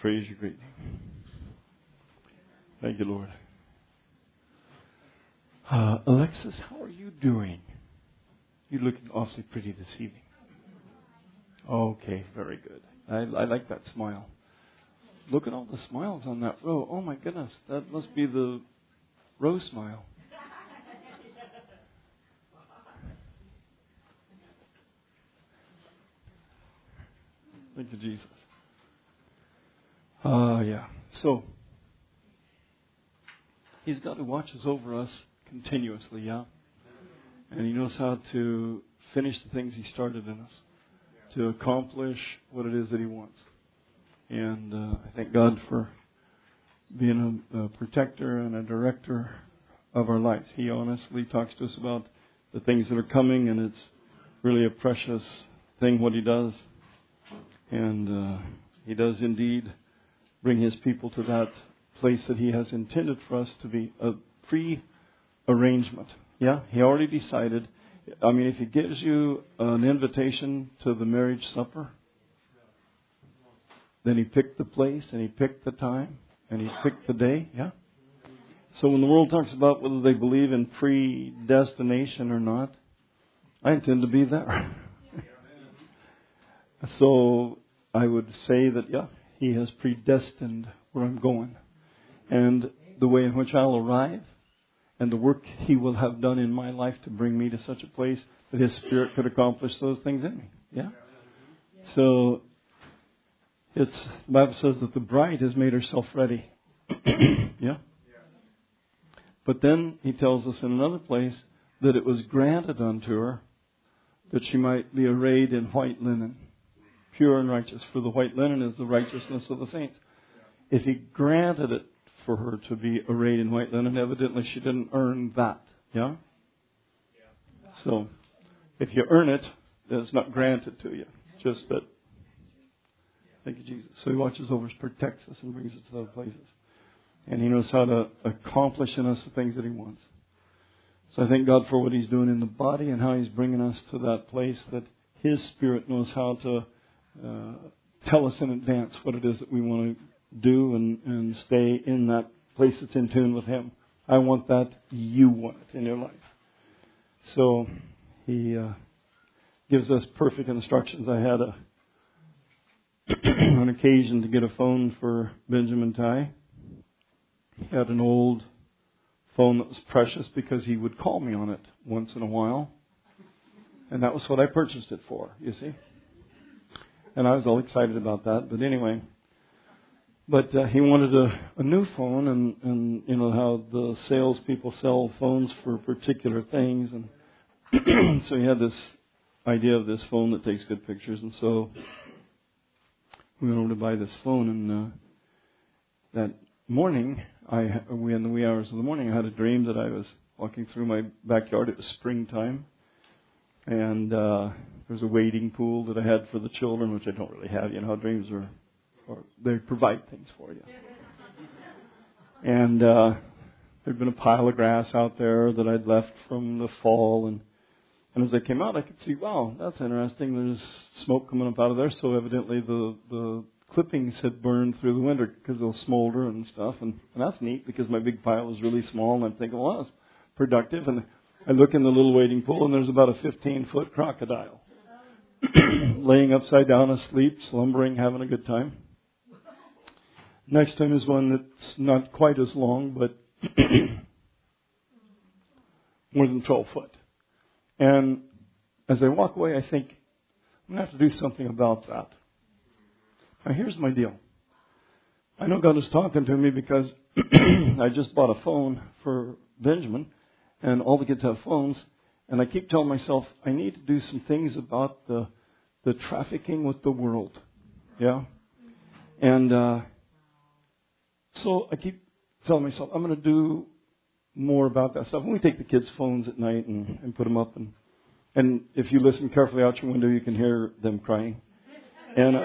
praise your great name. Thank you, Lord. Alexis, how are you doing? You're looking awfully pretty this evening. Okay, very good. I like that smile. Look at all the smiles on that row. Oh my goodness, that must be the row smile. Thank you, Jesus. Yeah. So, He's God who watches over us continuously, yeah? And He knows how to finish the things He started in us, to accomplish what it is that He wants. And I thank God for being a protector and a director of our lives. He honestly talks to us about the things that are coming, and it's really a precious thing what He does. And He does indeed bring His people to that place that He has intended for us to be, a pre-arrangement. Yeah, He already decided. I mean, if He gives you an invitation to the marriage supper, then He picked the place, and He picked the time, and He picked the day. Yeah. So when the world talks about whether they believe in predestination or not, I intend to be there. So I would say that, yeah, He has predestined where I'm going, and the way in which I'll arrive, and the work He will have done in my life to bring me to such a place that His Spirit could accomplish those things in me. Yeah. So the Bible says that the bride has made herself ready. Yeah. But then He tells us in another place that it was granted unto her that she might be arrayed in white linen, pure and righteous. For the white linen is the righteousness of the saints. If He granted it for her to be arrayed in white linen, evidently she didn't earn that. Yeah? So, if you earn it, then it's not granted to you. Just that. Thank you, Jesus. So He watches over us, protects us, and brings us to other places. And He knows how to accomplish in us the things that He wants. So I thank God for what He's doing in the body and how He's bringing us to that place that His Spirit knows how to tell us in advance what it is that we want to do and stay in that place that's in tune with Him. I want that. You want it in your life. So He gives us perfect instructions. I had an occasion to get a phone for Benjamin Ty. He had an old phone that was precious because he would call me on it once in a while. And that was what I purchased it for, you see. And I was all excited about that. But anyway, he wanted a new phone, and you know how the salespeople sell phones for particular things. And so he had this idea of this phone that takes good pictures. And so we went over to buy this phone, and that morning, in the wee hours of the morning, I had a dream that I was walking through my backyard. It was springtime, and there was a wading pool that I had for the children, which I don't really have. You know how dreams are, or they provide things for you. And there'd been a pile of grass out there that I'd left from the fall, and as I came out, I could see, wow, that's interesting. There's smoke coming up out of there, so evidently the clippings had burned through the winter because they'll smolder and stuff, and that's neat because my big pile was really small, and I'm thinking, well, that's productive. And I look in the little wading pool, and there's about a 15-foot crocodile laying upside down, asleep, slumbering, having a good time. Next to him is one that's not quite as long, but more than 12 foot. And as I walk away, I think, I'm going to have to do something about that. Now, here's my deal. I know God is talking to me because I just bought a phone for Benjamin, and all the kids have phones, and I keep telling myself, I need to do some things about the trafficking with the world. Yeah? And so I keep telling myself, I'm going to do more about that stuff. And we take the kids' phones at night and put them up, and if you listen carefully out your window, you can hear them crying. And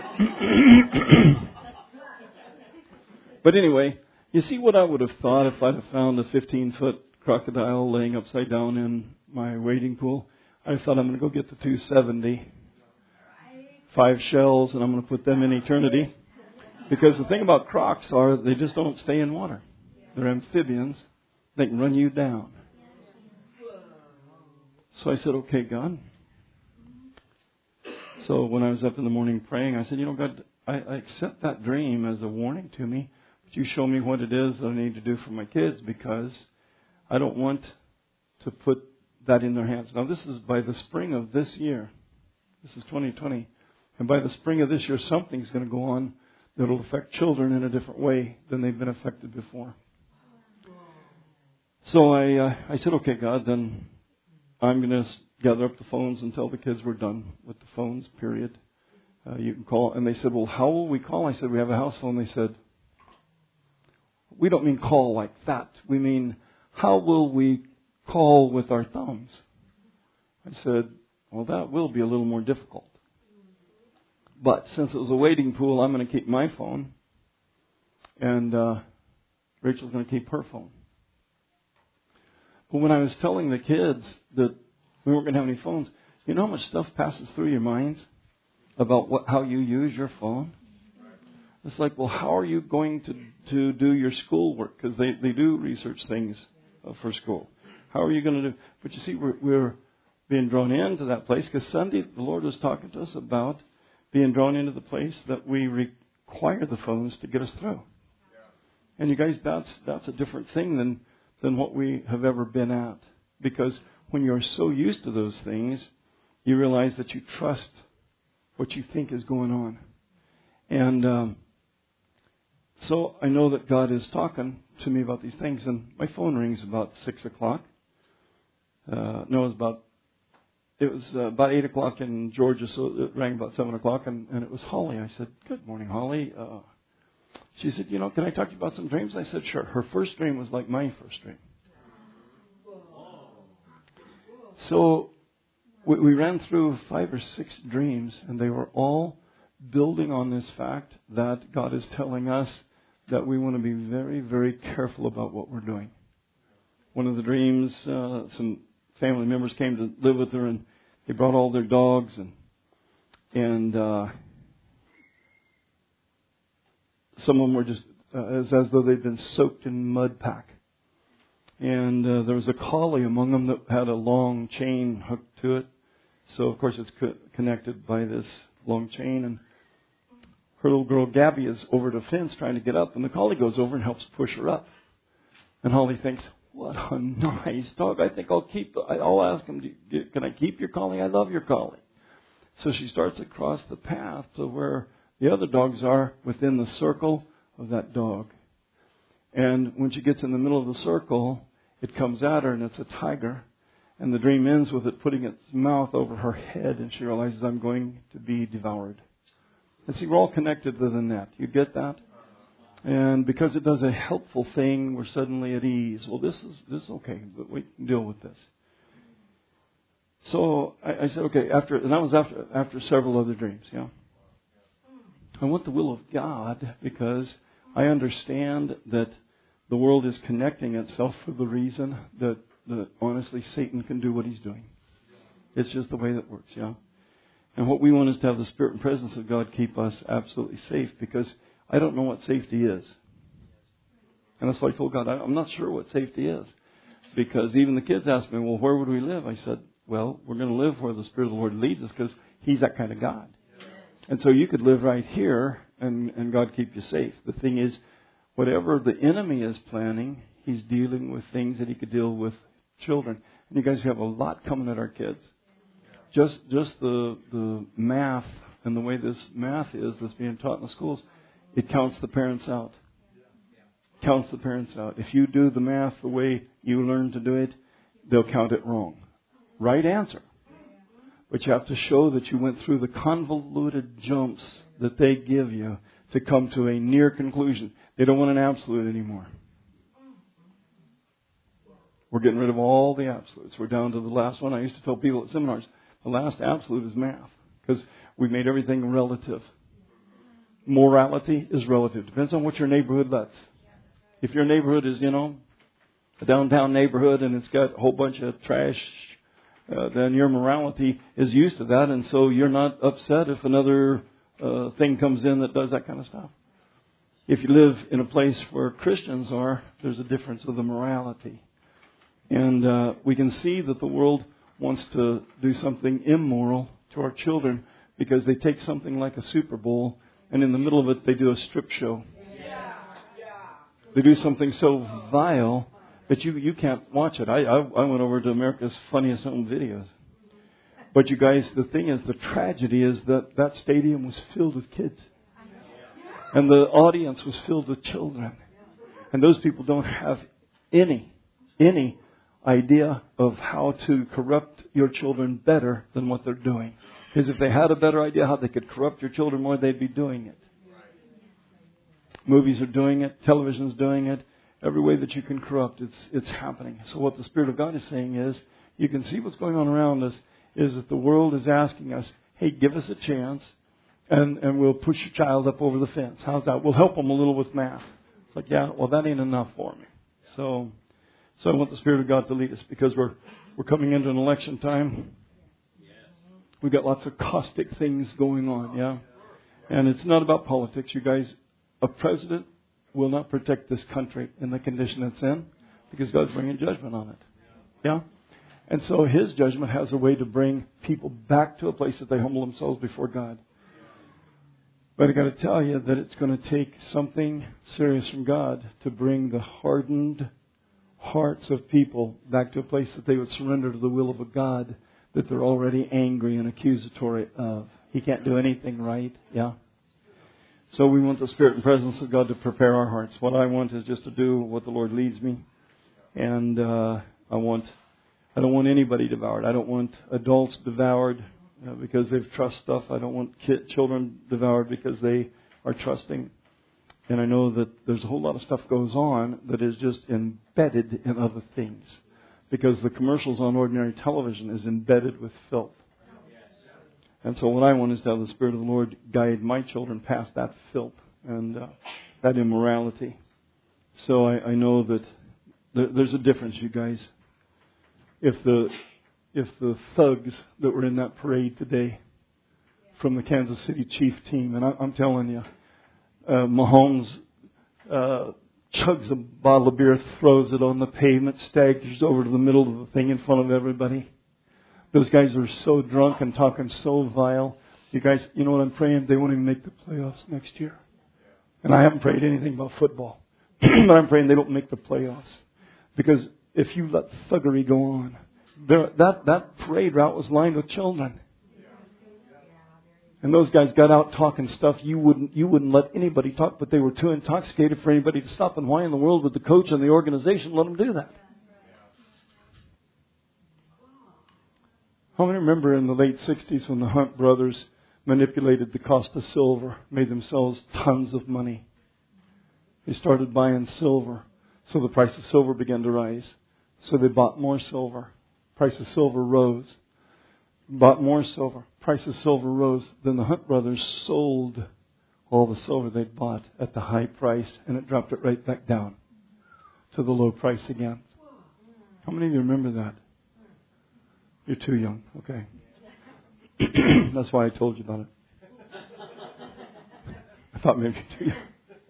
but anyway, you see what I would have thought if I'd have found a 15-foot crocodile laying upside down in my wading pool? I thought, I'm going to go get the 270, 5 shells, and I'm going to put them in eternity. Because the thing about crocs are they just don't stay in water. They're amphibians. They can run you down. So I said, okay, God. So when I was up in the morning praying, I said, God, I accept that dream as a warning to me. But you show me what it is that I need to do for my kids, because I don't want to put that in their hands. Now, this is by the spring of this year. This is 2020. And by the spring of this year, something's going to go on that will affect children in a different way than they've been affected before. So I said, okay, God, then I'm going to gather up the phones and tell the kids we're done with the phones, period. You can call. And they said, well, how will we call? I said, we have a house phone. They said, we don't mean call like that. We mean, how will we call with our thumbs? I said, well, that will be a little more difficult. But since it was a wading pool, I'm going to keep my phone. And Rachel's going to keep her phone. But when I was telling the kids that we weren't going to have any phones, you know how much stuff passes through your minds about how you use your phone? It's like, well, how are you going to do your schoolwork? Because they do research things for school. How are you going to do? But you see, we're being drawn into that place, because Sunday the Lord was talking to us about being drawn into the place that we require the phones to get us through. And you guys, that's a different thing than what we have ever been at. Because when you're so used to those things, you realize that you trust what you think is going on. And so I know that God is talking to me about these things. And my phone rings about 6 o'clock. It was about 8 o'clock in Georgia, so it rang about 7 o'clock. And it was Holly. I said, good morning, Holly. She said, can I talk to you about some dreams? I said, sure. Her first dream was like my first dream. So we ran through 5 or 6 dreams, and they were all building on this fact that God is telling us that we want to be very, very careful about what we're doing. One of the dreams, some family members came to live with her, and they brought all their dogs, and some of them were just as though they'd been soaked in mud pack. And there was a collie among them that had a long chain hooked to it. So, of course, it's connected by this long chain. And her little girl, Gabby, is over the fence trying to get up. And the collie goes over and helps push her up. And Holly thinks, what a nice dog. I think I'll ask him, can I keep your collie? I love your collie. So she starts across the path to where the other dogs are within the circle of that dog. And when she gets in the middle of the circle, it comes at her, and it's a tiger. And the dream ends with it putting its mouth over her head, and she realizes, I'm going to be devoured. And see, we're all connected to the net. You get that? And because it does a helpful thing, we're suddenly at ease. Well, this is okay, but we can deal with this. So I said, okay, and that was after several other dreams, yeah. I want the will of God, because I understand that the world is connecting itself for the reason that honestly Satan can do what he's doing. It's just the way that works, yeah. And what we want is to have the Spirit and presence of God keep us absolutely safe, because I don't know what safety is. And that's why I told God, I'm not sure what safety is. Because even the kids asked me, well, where would we live? I said, well, we're going to live where the Spirit of the Lord leads us, because He's that kind of God. And so you could live right here and God keep you safe. The thing is, whatever the enemy is planning, he's dealing with things that he could deal with children. And you guys have a lot coming at our kids. Just the math and the way this math is that's being taught in the schools, it counts the parents out. Counts the parents out. If you do the math the way you learn to do it, they'll count it wrong. Right answer. But you have to show that you went through the convoluted jumps that they give you to come to a near conclusion. They don't want an absolute anymore. We're getting rid of all the absolutes. We're down to the last one. I used to tell people at seminars, the last absolute is math, because we made everything relative. Morality is relative. Depends on what your neighborhood lets. If your neighborhood is, a downtown neighborhood and it's got a whole bunch of trash, then your morality is used to that, and so you're not upset if another thing comes in that does that kind of stuff. if you live in a place where Christians are, there's a difference of the morality. And we can see that the world wants to do something immoral to our children because they take something like a Super Bowl and in the middle of it they do a strip show. They do something so vile that you can't watch it. I went over to America's Funniest Home Videos. But you guys, the thing is, the tragedy is that stadium was filled with kids. And the audience was filled with children. And those people don't have any idea of how to corrupt your children better than what they're doing. Because if they had a better idea how they could corrupt your children more, they'd be doing it. Movies are doing it. Television's doing it. Every way that you can corrupt, it's happening. So what the Spirit of God is saying is, you can see what's going on around us, is that the world is asking us, hey, give us a chance. And we'll push your child up over the fence. How's that? We'll help them a little with math. It's like, yeah, well, that ain't enough for me. So I want the Spirit of God to lead us because we're coming into an election time. We've got lots of caustic things going on, yeah? And it's not about politics, you guys. A president will not protect this country in the condition it's in because God's bringing judgment on it. Yeah? And so His judgment has a way to bring people back to a place that they humble themselves before God. But I got to tell you that it's going to take something serious from God to bring the hardened hearts of people back to a place that they would surrender to the will of a God that they're already angry and accusatory of. He can't do anything right. Yeah. So we want the Spirit and presence of God to prepare our hearts. What I want is just to do what the Lord leads me. And I don't want anybody devoured. I don't want adults devoured because they've trust stuff. I don't want children devoured because they are trusting. And I know that there's a whole lot of stuff goes on that is just embedded in other things. Because the commercials on ordinary television is embedded with filth. And so what I want is to have the Spirit of the Lord guide my children past that filth and that immorality. So I know that there's a difference, you guys. If the thugs that were in that parade today from the Kansas City Chief team, and I'm telling you, Mahomes chugs a bottle of beer, throws it on the pavement, staggers over to the middle of the thing in front of everybody. Those guys are so drunk and talking so vile. You guys, you know what I'm praying? They won't even make the playoffs next year. And I haven't prayed anything about football. But I'm praying they don't make the playoffs. Because if you let thuggery go on, that parade route was lined with children. And those guys got out talking stuff you wouldn't let anybody talk, but they were too intoxicated for anybody to stop. And why in the world would the coach and the organization let them do that? How many remember in the late 60s when the Hunt brothers manipulated the cost of silver, made themselves tons of money? They started buying silver, so the price of silver began to rise. So they bought more silver. Price of silver rose. Bought more silver. Price of silver rose. Then the Hunt brothers sold all the silver they'd bought at the high price, and it dropped it right back down to the low price again. How many of you remember that? You're too young. Okay. That's why I told you about it. I thought maybe you're too young.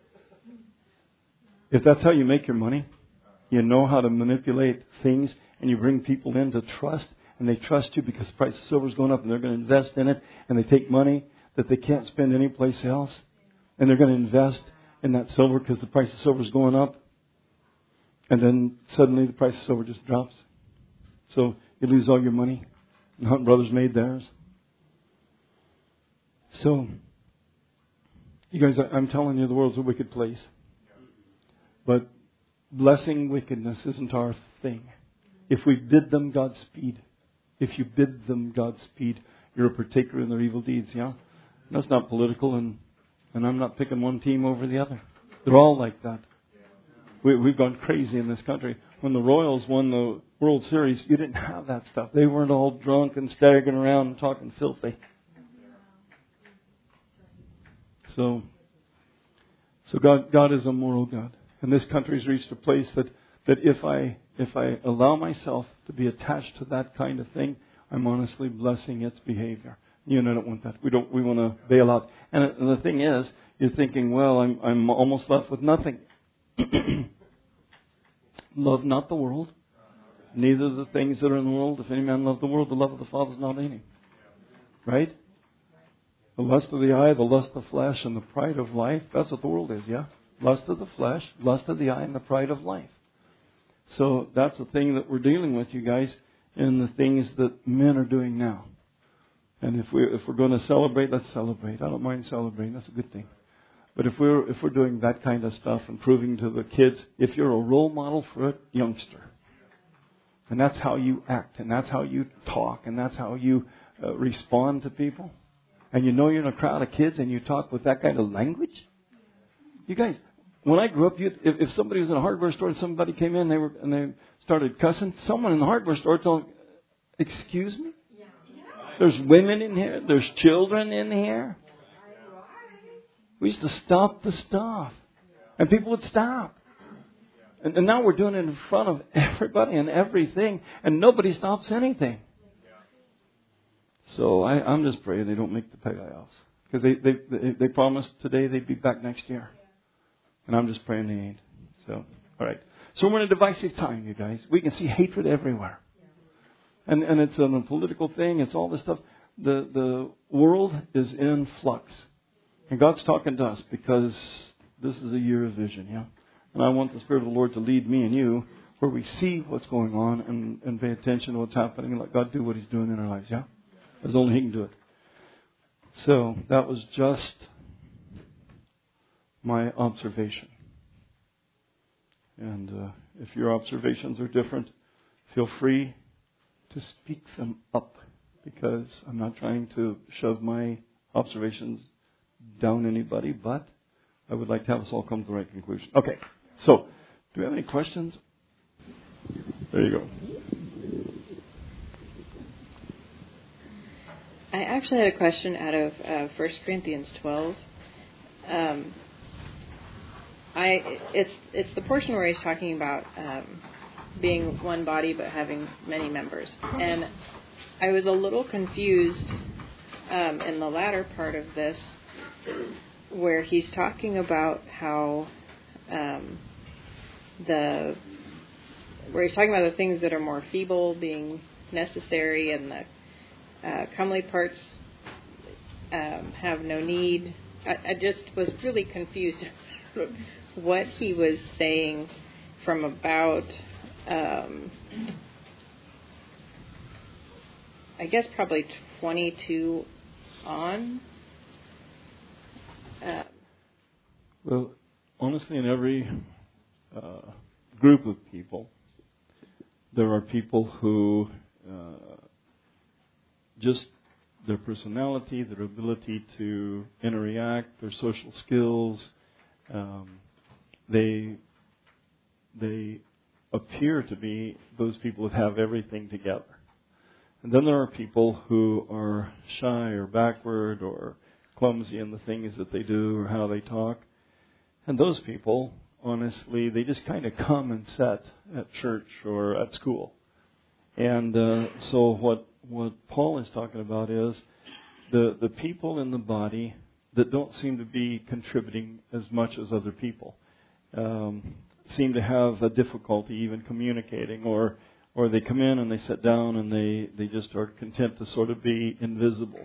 If that's how you make your money, you know how to manipulate things, and you bring people in to trust, and they trust you because the price of silver is going up, and they're going to invest in it, and they take money that they can't spend anyplace else, and they're going to invest in that silver because the price of silver is going up, and then suddenly the price of silver just drops. So you lose all your money. The Hunt brothers made theirs. So, you guys, I'm telling you, the world's a wicked place. But blessing wickedness isn't our thing. If we bid them Godspeed, if you bid them Godspeed, you're a partaker in their evil deeds, yeah? That's not political, and I'm not picking one team over the other. They're all like that. We've gone crazy in this country. When the Royals won the World Series, you didn't have that stuff. They weren't all drunk and staggering around and talking filthy. So God is a moral God. And this country's reached a place that if I allow myself to be attached to that kind of thing, I'm honestly blessing its behavior. You and I don't want that. We want to bail out. And the thing is, you're thinking, well, I'm almost left with nothing. Love not the world, neither the things that are in the world. If any man love the world, the love of the Father is not in him. Right? The lust of the eye, the lust of the flesh, and the pride of life. That's what the world is, yeah? Lust of the flesh, lust of the eye, and the pride of life. So that's the thing that we're dealing with, you guys, in the things that men are doing now. And if we're going to celebrate, let's celebrate. I don't mind celebrating. That's a good thing. But if we're doing that kind of stuff and proving to the kids, if you're a role model for a youngster, and that's how you act, and that's how you talk, and that's how you respond to people, and you know you're in a crowd of kids and you talk with that kind of language, you guys, when I grew up, if somebody was in a hardware store and somebody came in and they started cussing, someone in the hardware store told them, "Excuse me? There's women in here. There's children in here." We used to stop the stuff. And people would stop. And now we're doing it in front of everybody and everything. And nobody stops anything. So I'm just praying they don't make the playoffs. Because they promised today they'd be back next year. And I'm just praying they ain't. So, all right. So we're in a divisive time, you guys. We can see hatred everywhere. And it's a political thing. It's all this stuff. The world is in flux. And God's talking to us because this is a year of vision, yeah? And I want the Spirit of the Lord to lead me and you where we see what's going on and pay attention to what's happening and let God do what He's doing in our lives, yeah? As only He can do it. So that was just my observation. And if your observations are different, feel free to speak them up, because I'm not trying to shove my observations down anybody, but I would like to have us all come to the right conclusion. Okay, so do we have any questions? There you go. I actually had a question out of 1 Corinthians 12. It's the portion where he's talking about being one body but having many members. And I was a little confused in the latter part of this, where he's talking about how the things that are more feeble being necessary, and the comely parts have no need. I just was really confused what he was saying from about I guess probably 22 on. Well, honestly, in every group of people, there are people who just their personality, their ability to interact, their social skills, they appear to be those people that have everything together. And then there are people who are shy or backward or clumsy in the things that they do or how they talk. And those people, honestly, they just kind of come and sit at church or at school. And so what Paul is talking about is the people in the body that don't seem to be contributing as much as other people, seem to have a difficulty even communicating, or they come in and they sit down and they just are content to sort of be invisible.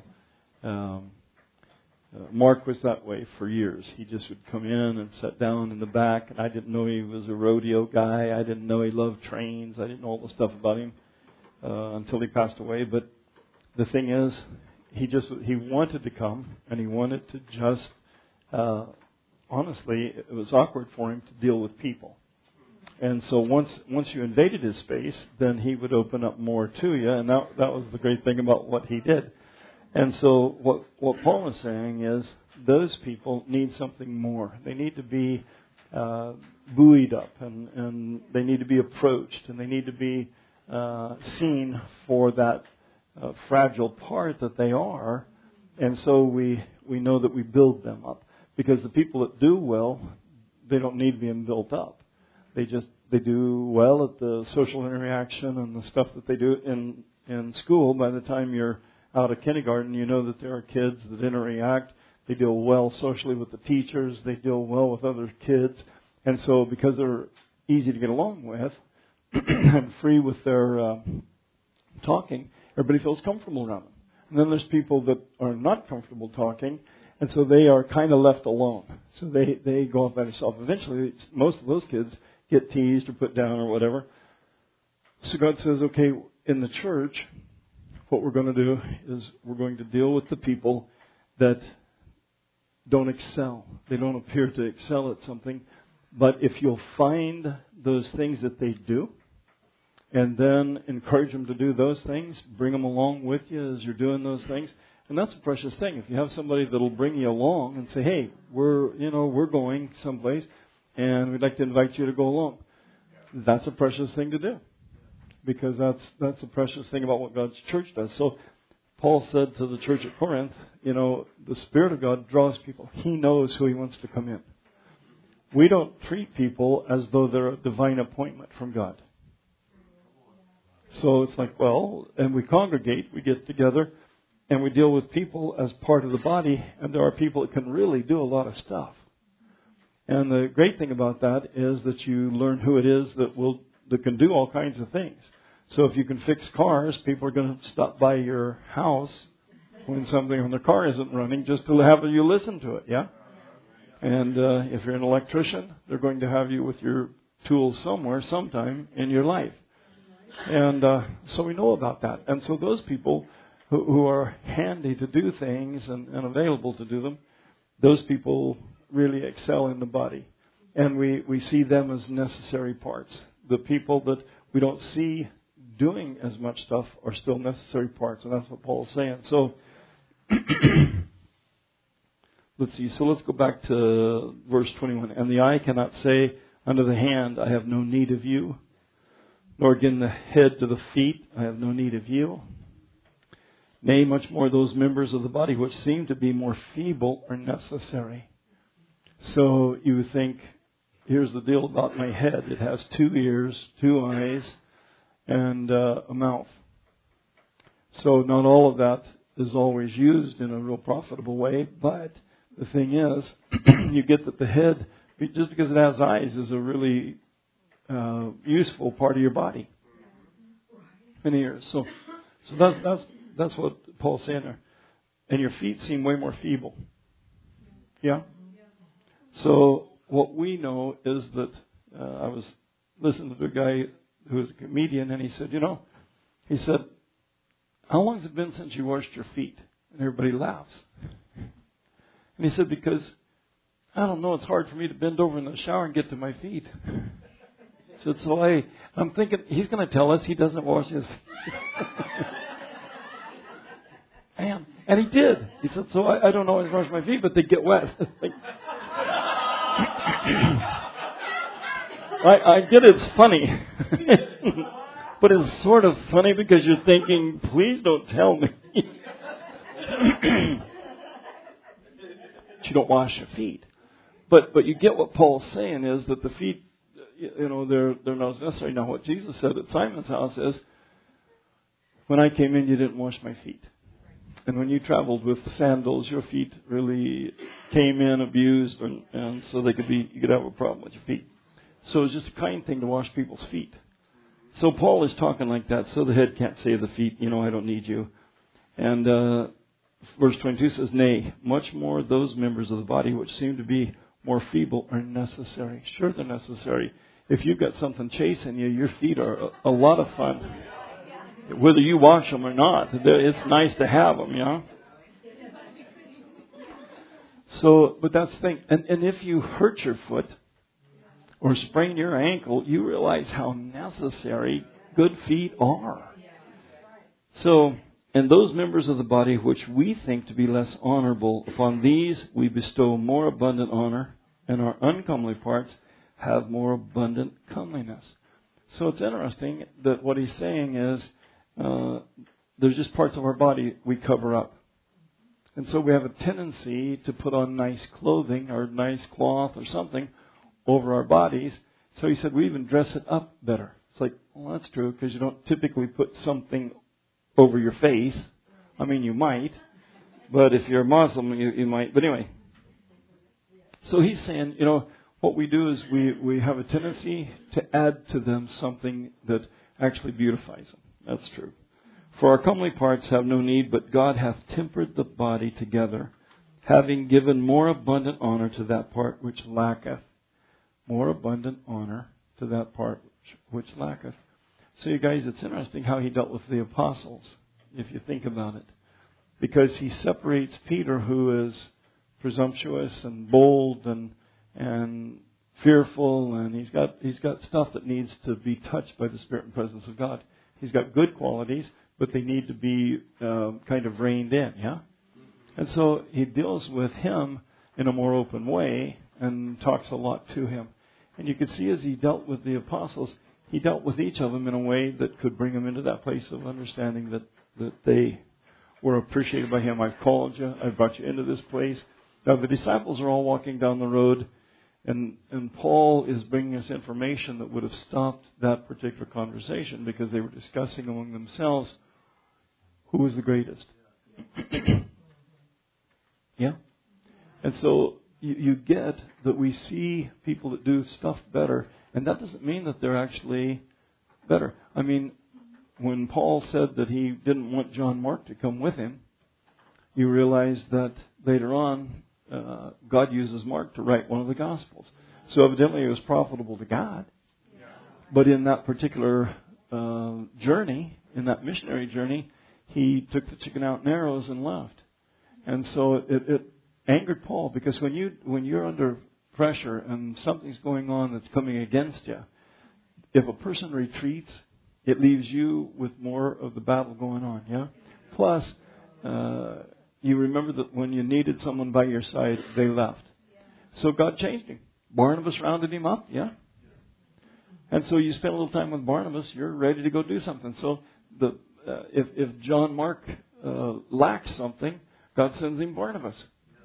Mark was that way for years. He just would come in and sit down in the back, and I didn't know he was a rodeo guy. I didn't know he loved trains. I didn't know all the stuff about him until he passed away. But the thing is, he wanted to come, and he wanted to just, honestly, it was awkward for him to deal with people. And so once you invaded his space, then he would open up more to you, and that was the great thing about what he did. And so what Paul is saying is those people need something more. They need to be buoyed up, and they need to be approached, and they need to be seen for that fragile part that they are. And so we know that we build them up, because the people that do well, they don't need being built up. They do well at the social interaction and the stuff that they do in school. By the time you're out of kindergarten, you know that there are kids that interact. They deal well socially with the teachers. They deal well with other kids. And so because they're easy to get along with and free with their talking, everybody feels comfortable around them. And then there's people that are not comfortable talking, and so they are kind of left alone. So they go off by themselves. Eventually, most of those kids get teased or put down or whatever. So God says, okay, in the church, what we're going to do is we're going to deal with the people that don't excel. They don't appear to excel at something. But if you'll find those things that they do, and then encourage them to do those things, bring them along with you as you're doing those things. And that's a precious thing. If you have somebody that'll bring you along and say, hey, we're going someplace, and we'd like to invite you to go along. That's a precious thing to do. Because that's a precious thing about what God's church does. So Paul said to the church at Corinth, the Spirit of God draws people. He knows who He wants to come in. We don't treat people as though they're a divine appointment from God. So it's like, and we congregate, we get together, and we deal with people as part of the body, and there are people that can really do a lot of stuff. And the great thing about that is that you learn who it is that can do all kinds of things. So if you can fix cars, people are going to stop by your house when their car isn't running just to have you listen to it, yeah? And if you're an electrician, they're going to have you with your tools somewhere, sometime in your life. And so we know about that. And so those people who are handy to do things and available to do them, those people really excel in the body. And we see them as necessary parts. The people that we don't see doing as much stuff are still necessary parts. And that's what Paul's saying. So let's see. So let's go back to verse 21. And the eye cannot say unto the hand, I have no need of you. Nor again the head to the feet, I have no need of you. Nay, much more those members of the body which seem to be more feeble are necessary. So you think, here's the deal about my head. It has 2 ears, 2 eyes, and a mouth. So not all of that is always used in a real profitable way, but the thing is, you get that the head, just because it has eyes, is a really useful part of your body. And ears. So that's what Paul's saying there. And your feet seem way more feeble. Yeah? So what we know is that I was listening to a guy who was a comedian, and he said, how long has it been since you washed your feet? And everybody laughs. And he said, because, I don't know, it's hard for me to bend over in the shower and get to my feet. So I'm thinking, he's going to tell us he doesn't wash his feet. Man. And he did. He said, so I don't always wash my feet, but they get wet. I get it's funny. But it's sort of funny because you're thinking, please don't tell me. You don't wash your feet. But you get what Paul's saying is that the feet, they're not necessary. Now, what Jesus said at Simon's house is, when I came in, you didn't wash my feet. And when you traveled with sandals, your feet really came in abused, and so you could have a problem with your feet. So it's just a kind thing to wash people's feet. So Paul is talking like that, so the head can't say to the feet, I don't need you. And verse 22 says, nay, much more those members of the body which seem to be more feeble are necessary. Sure, they're necessary. If you've got something chasing you, your feet are a lot of fun. Whether you wash them or not, it's nice to have them, So, but that's the thing. And if you hurt your foot or sprain your ankle, you realize how necessary good feet are. So, and those members of the body which we think to be less honorable, upon these we bestow more abundant honor, and our uncomely parts have more abundant comeliness. So it's interesting that what he's saying is, there's just parts of our body we cover up. And so we have a tendency to put on nice clothing or nice cloth or something over our bodies. So he said we even dress it up better. It's like, well, that's true because you don't typically put something over your face I mean, you might. But if you're a Muslim, you might. But anyway. So he's saying, what we do is we have a tendency to add to them something that actually beautifies them. That's true. For our comely parts have no need, but God hath tempered the body together, having given more abundant honor to that part which lacketh. More abundant honor to that part which lacketh. So you guys, it's interesting how he dealt with the apostles, if you think about it. Because he separates Peter, who is presumptuous and bold and fearful, and he's got stuff that needs to be touched by the Spirit and presence of God. He's got good qualities, but they need to be kind of reined in, yeah? And so he deals with him in a more open way and talks a lot to him. And you could see as he dealt with the apostles, he dealt with each of them in a way that could bring them into that place of understanding that they were appreciated by him. I've called you. I've brought you into this place. Now, the disciples are all walking down the road, and Paul is bringing us information that would have stopped that particular conversation because they were discussing among themselves who was the greatest. Yeah? And so you get that we see people that do stuff better, and that doesn't mean that they're actually better. I mean, when Paul said that he didn't want John Mark to come with him, you realize that later on, God uses Mark to write one of the Gospels. So evidently it was profitable to God. But in that particular journey, in that missionary journey, he took the chicken out and arrows and left. And so it angered Paul, because when you're under pressure and something's going on that's coming against you, if a person retreats, it leaves you with more of the battle going on, yeah? Plus, you remember that when you needed someone by your side, they left. So God changed him. Barnabas rounded him up, yeah? And so you spend a little time with Barnabas, you're ready to go do something. So if John Mark lacks something, God sends him Barnabas.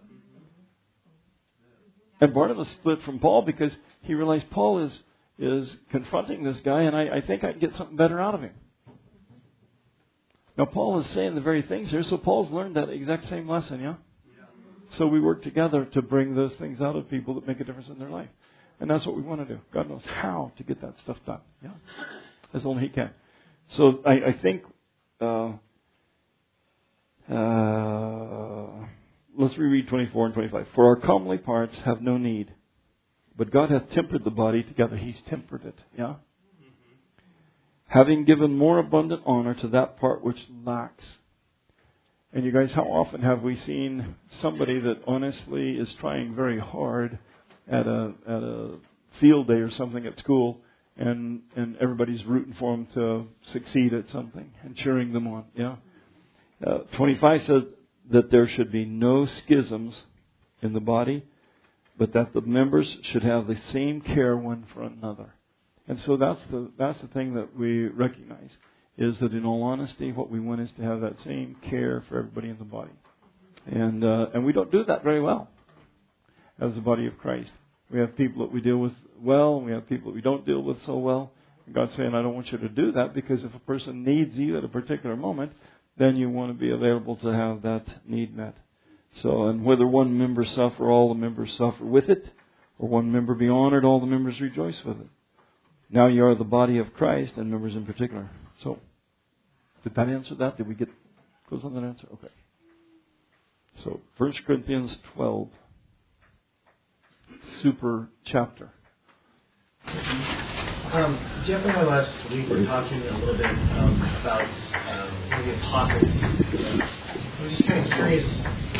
And Barnabas split from Paul because he realized Paul is confronting this guy, and I think I can get something better out of him. Now, Paul is saying the very things here, so Paul's learned that exact same lesson, yeah? So we work together to bring those things out of people that make a difference in their life. And that's what we want to do. God knows how to get that stuff done, yeah? As only He can. So I think, let's reread 24 and 25. For our comely parts have no need, but God hath tempered the body together. He's tempered it, yeah? Having given more abundant honor to that part which lacks. And you guys, how often have we seen somebody that honestly is trying very hard at a field day or something at school, and everybody's rooting for them to succeed at something and cheering them on, yeah? 25 says that there should be no schisms in the body, but that the members should have the same care one for another. And so that's the thing that we recognize, is that in all honesty, what we want is to have that same care for everybody in the body. And we don't do that very well as the body of Christ. We have people that we deal with well, and we have people that we don't deal with so well. And God's saying, I don't want you to do that, because if a person needs you at a particular moment, then you want to be available to have that need met. So, and whether one member suffer, all the members suffer with it, or one member be honored, all the members rejoice with it. Now you are the body of Christ, and members in particular. So, did that answer that? Did we get close on that answer? Okay. So, 1 Corinthians 12. Super chapter. Jeff and I last week were talking a little bit about the apostles. I was just kind of curious.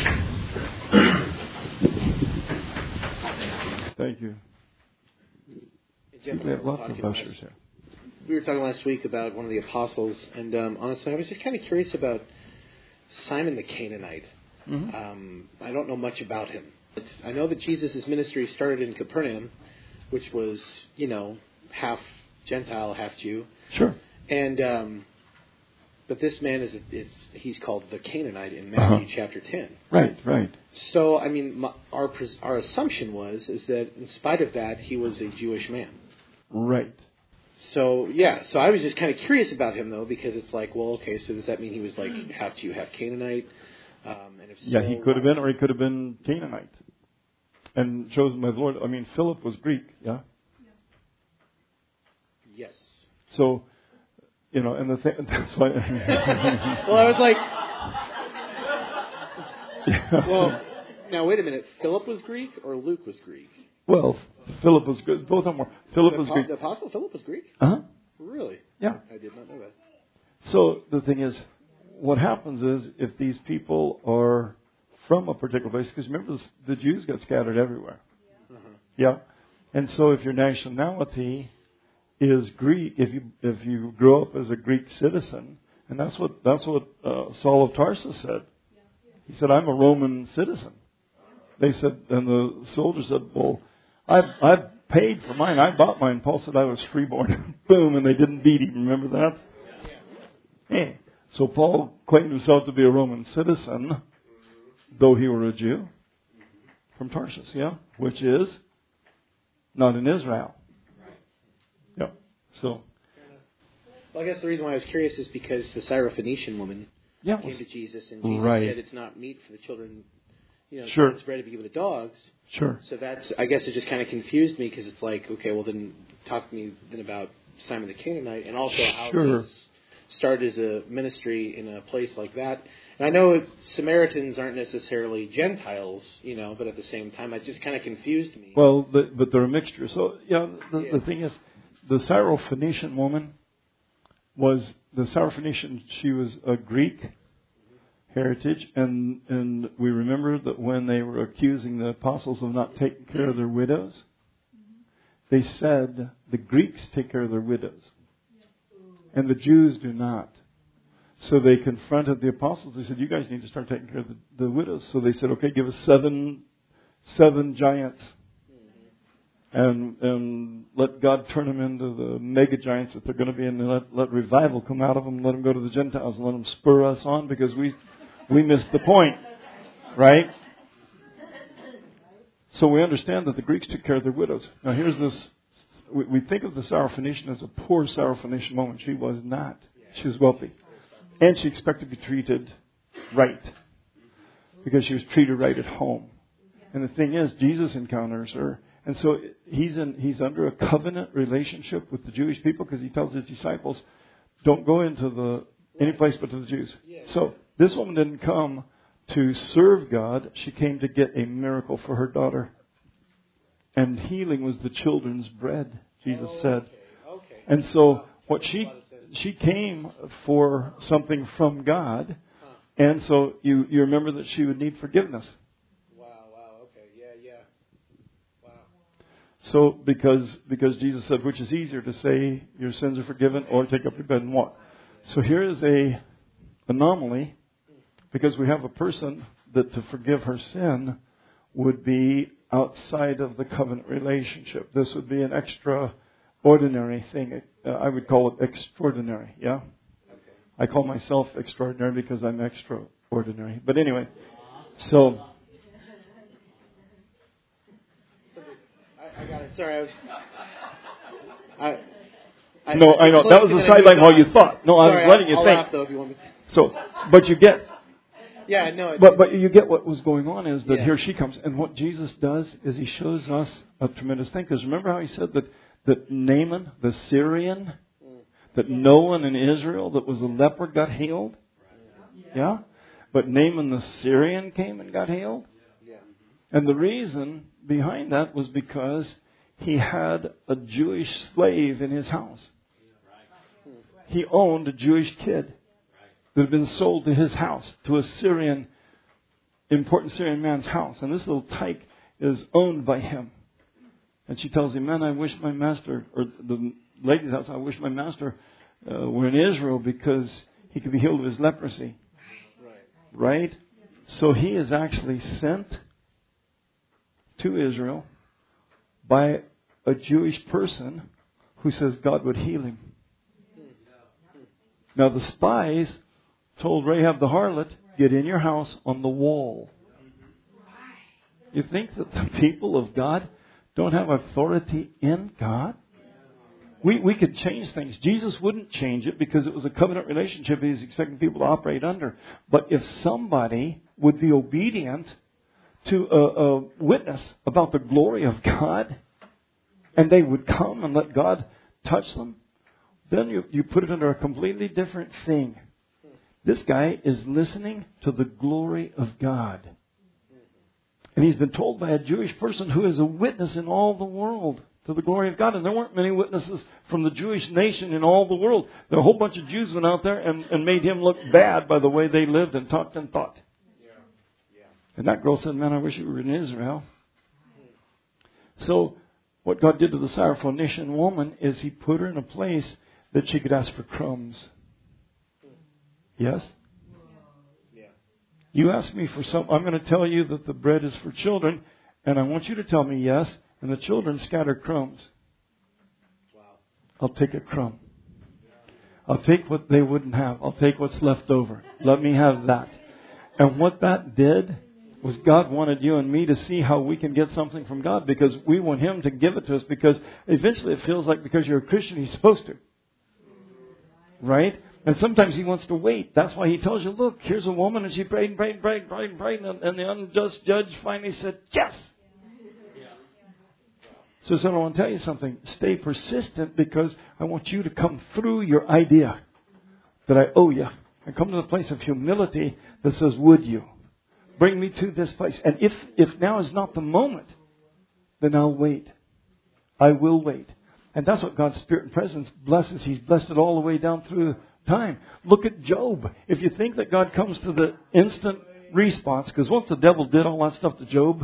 Thank you. Jeff, we have lots of ushers here. We were talking last week about one of the apostles, and honestly, I was just kind of curious about Simon the Canaanite. Mm-hmm. I don't know much about him. I know that Jesus' ministry started in Capernaum, which was, half Gentile, half Jew. Sure. And but this man he's called the Canaanite in Matthew chapter 10. Right. So, I mean, our assumption is that in spite of that, he was a Jewish man. Right. So I was just kind of curious about him, though, because it's like, well, okay, so does that mean he was like, do you have Canaanite? And if so, he could have been, or he could have been Canaanite. And chosen by the Lord. I mean, Philip was Greek, yeah? Yes. So, and the thing, that's why. Well, I was like, well, now wait a minute. Philip was Greek or Luke was Greek? Well, Philip was good. Both of them were. Philip was Greek. The Apostle Philip was Greek? Uh-huh. Really? Yeah. I did not know that. So the thing is, what happens is if these people are from a particular place, because remember the Jews got scattered everywhere. Yeah. And so if your nationality is Greek, if you grow up as a Greek citizen, and that's what Saul of Tarsus said. He said, "I'm a Roman citizen." They said, and the soldier said, "Well, I've paid for mine. I bought mine." Paul said, "I was freeborn." Boom, and they didn't beat him. Remember that? Hey, so Paul claimed himself to be a Roman citizen, though he were a Jew from Tarsus, yeah, which is not in Israel. Yeah. So. Well, I guess the reason why I was curious is because the Syrophoenician woman came to Jesus, and Jesus said it's not meat for the children. Sure. It's bread to be given to dogs. Sure. So I guess it just kind of confused me because it's like, okay, well then talk to me then about Simon the Canaanite and also how Jesus started as a ministry in a place like that. And I know Samaritans aren't necessarily Gentiles, but at the same time, it just kind of confused me. Well, but they're a mixture. So, the thing is, the Syrophoenician woman she was a Greek heritage, and we remember that when they were accusing the apostles of not taking care of their widows, they said the Greeks take care of their widows, and the Jews do not. So they confronted the apostles. They said, "You guys need to start taking care of the widows." So they said, "Okay, give us seven giants, and let God turn them into the mega giants that they're going to be, and let revival come out of them. Let them go to the Gentiles, and let them spur us on because we missed the point, right?" So we understand that the Greeks took care of their widows. Now here's this. We think of the Syrophoenician as a poor Syrophoenician woman. She was not. She was wealthy. And she expected to be treated right. Because she was treated right at home. And the thing is, Jesus encounters her. And so he's under a covenant relationship with the Jewish people because he tells his disciples, don't go into any place but to the Jews. So this woman didn't come to serve God. She came to get a miracle for her daughter. And healing was the children's bread, Jesus said. And so what she came for something from God. And so you remember that she would need forgiveness. So because Jesus said, which is easier to say your sins are forgiven or take up your bed and walk. So here is a anomaly because we have a person that to forgive her sin would be outside of the covenant relationship. This would be an extraordinary thing. I would call it extraordinary, yeah? I call myself extraordinary because I'm extraordinary. But anyway, so... I got it. Sorry. I know. That was the sideline how you thought. No, I was letting you think. I'll laugh, though, if you want me. So, but you get... Yeah, no. But you get what was going on is that here she comes. And what Jesus does is he shows us a tremendous thing. Because remember how he said that Naaman, the Syrian, that no one in Israel that was a leper got healed? Yeah? But Naaman the Syrian came and got healed? Yeah. And the reason behind that was because he had a Jewish slave in his house. He owned a Jewish kid that had been sold to his house, to a important Syrian man's house. And this little tyke is owned by him. And she tells him, man, I wish my master, or the lady's house, I wish my master were in Israel because he could be healed of his leprosy. Right? So he is actually sent to Israel by a Jewish person who says God would heal him. Now the spies told Rahab the harlot, get in your house on the wall. You think that the people of God don't have authority in God? We could change things. Jesus wouldn't change it because it was a covenant relationship He's expecting people to operate under. But if somebody would be obedient to a witness about the glory of God, and they would come and let God touch them, then you put it under a completely different thing. This guy is listening to the glory of God. And he's been told by a Jewish person who is a witness in all the world to the glory of God. And there weren't many witnesses from the Jewish nation in all the world. There were a whole bunch of Jews went out there and made him look bad by the way they lived and talked and thought. And that girl said, man, I wish you were in Israel. So what God did to the Syrophoenician woman is He put her in a place that she could ask for crumbs. Yes? You ask me for some, I'm going to tell you that the bread is for children, and I want you to tell me yes, and the children scatter crumbs. I'll take a crumb. I'll take what they wouldn't have. I'll take what's left over. Let me have that. And what that did was God wanted you and me to see how we can get something from God, because we want Him to give it to us, because eventually it feels like because you're a Christian, He's supposed to. Right? And sometimes He wants to wait. That's why He tells you, look, here's a woman, and she prayed, and the unjust judge finally said, yes. So I want to tell you something. Stay persistent, because I want you to come through your idea that I owe you. And come to the place of humility that says, would you? Bring me to this place. And if now is not the moment, then I'll wait. I will wait. And that's what God's Spirit and presence blesses. He's blessed it all the way down through time. Look at Job. If you think that God comes to the instant response, because once the devil did all that stuff to Job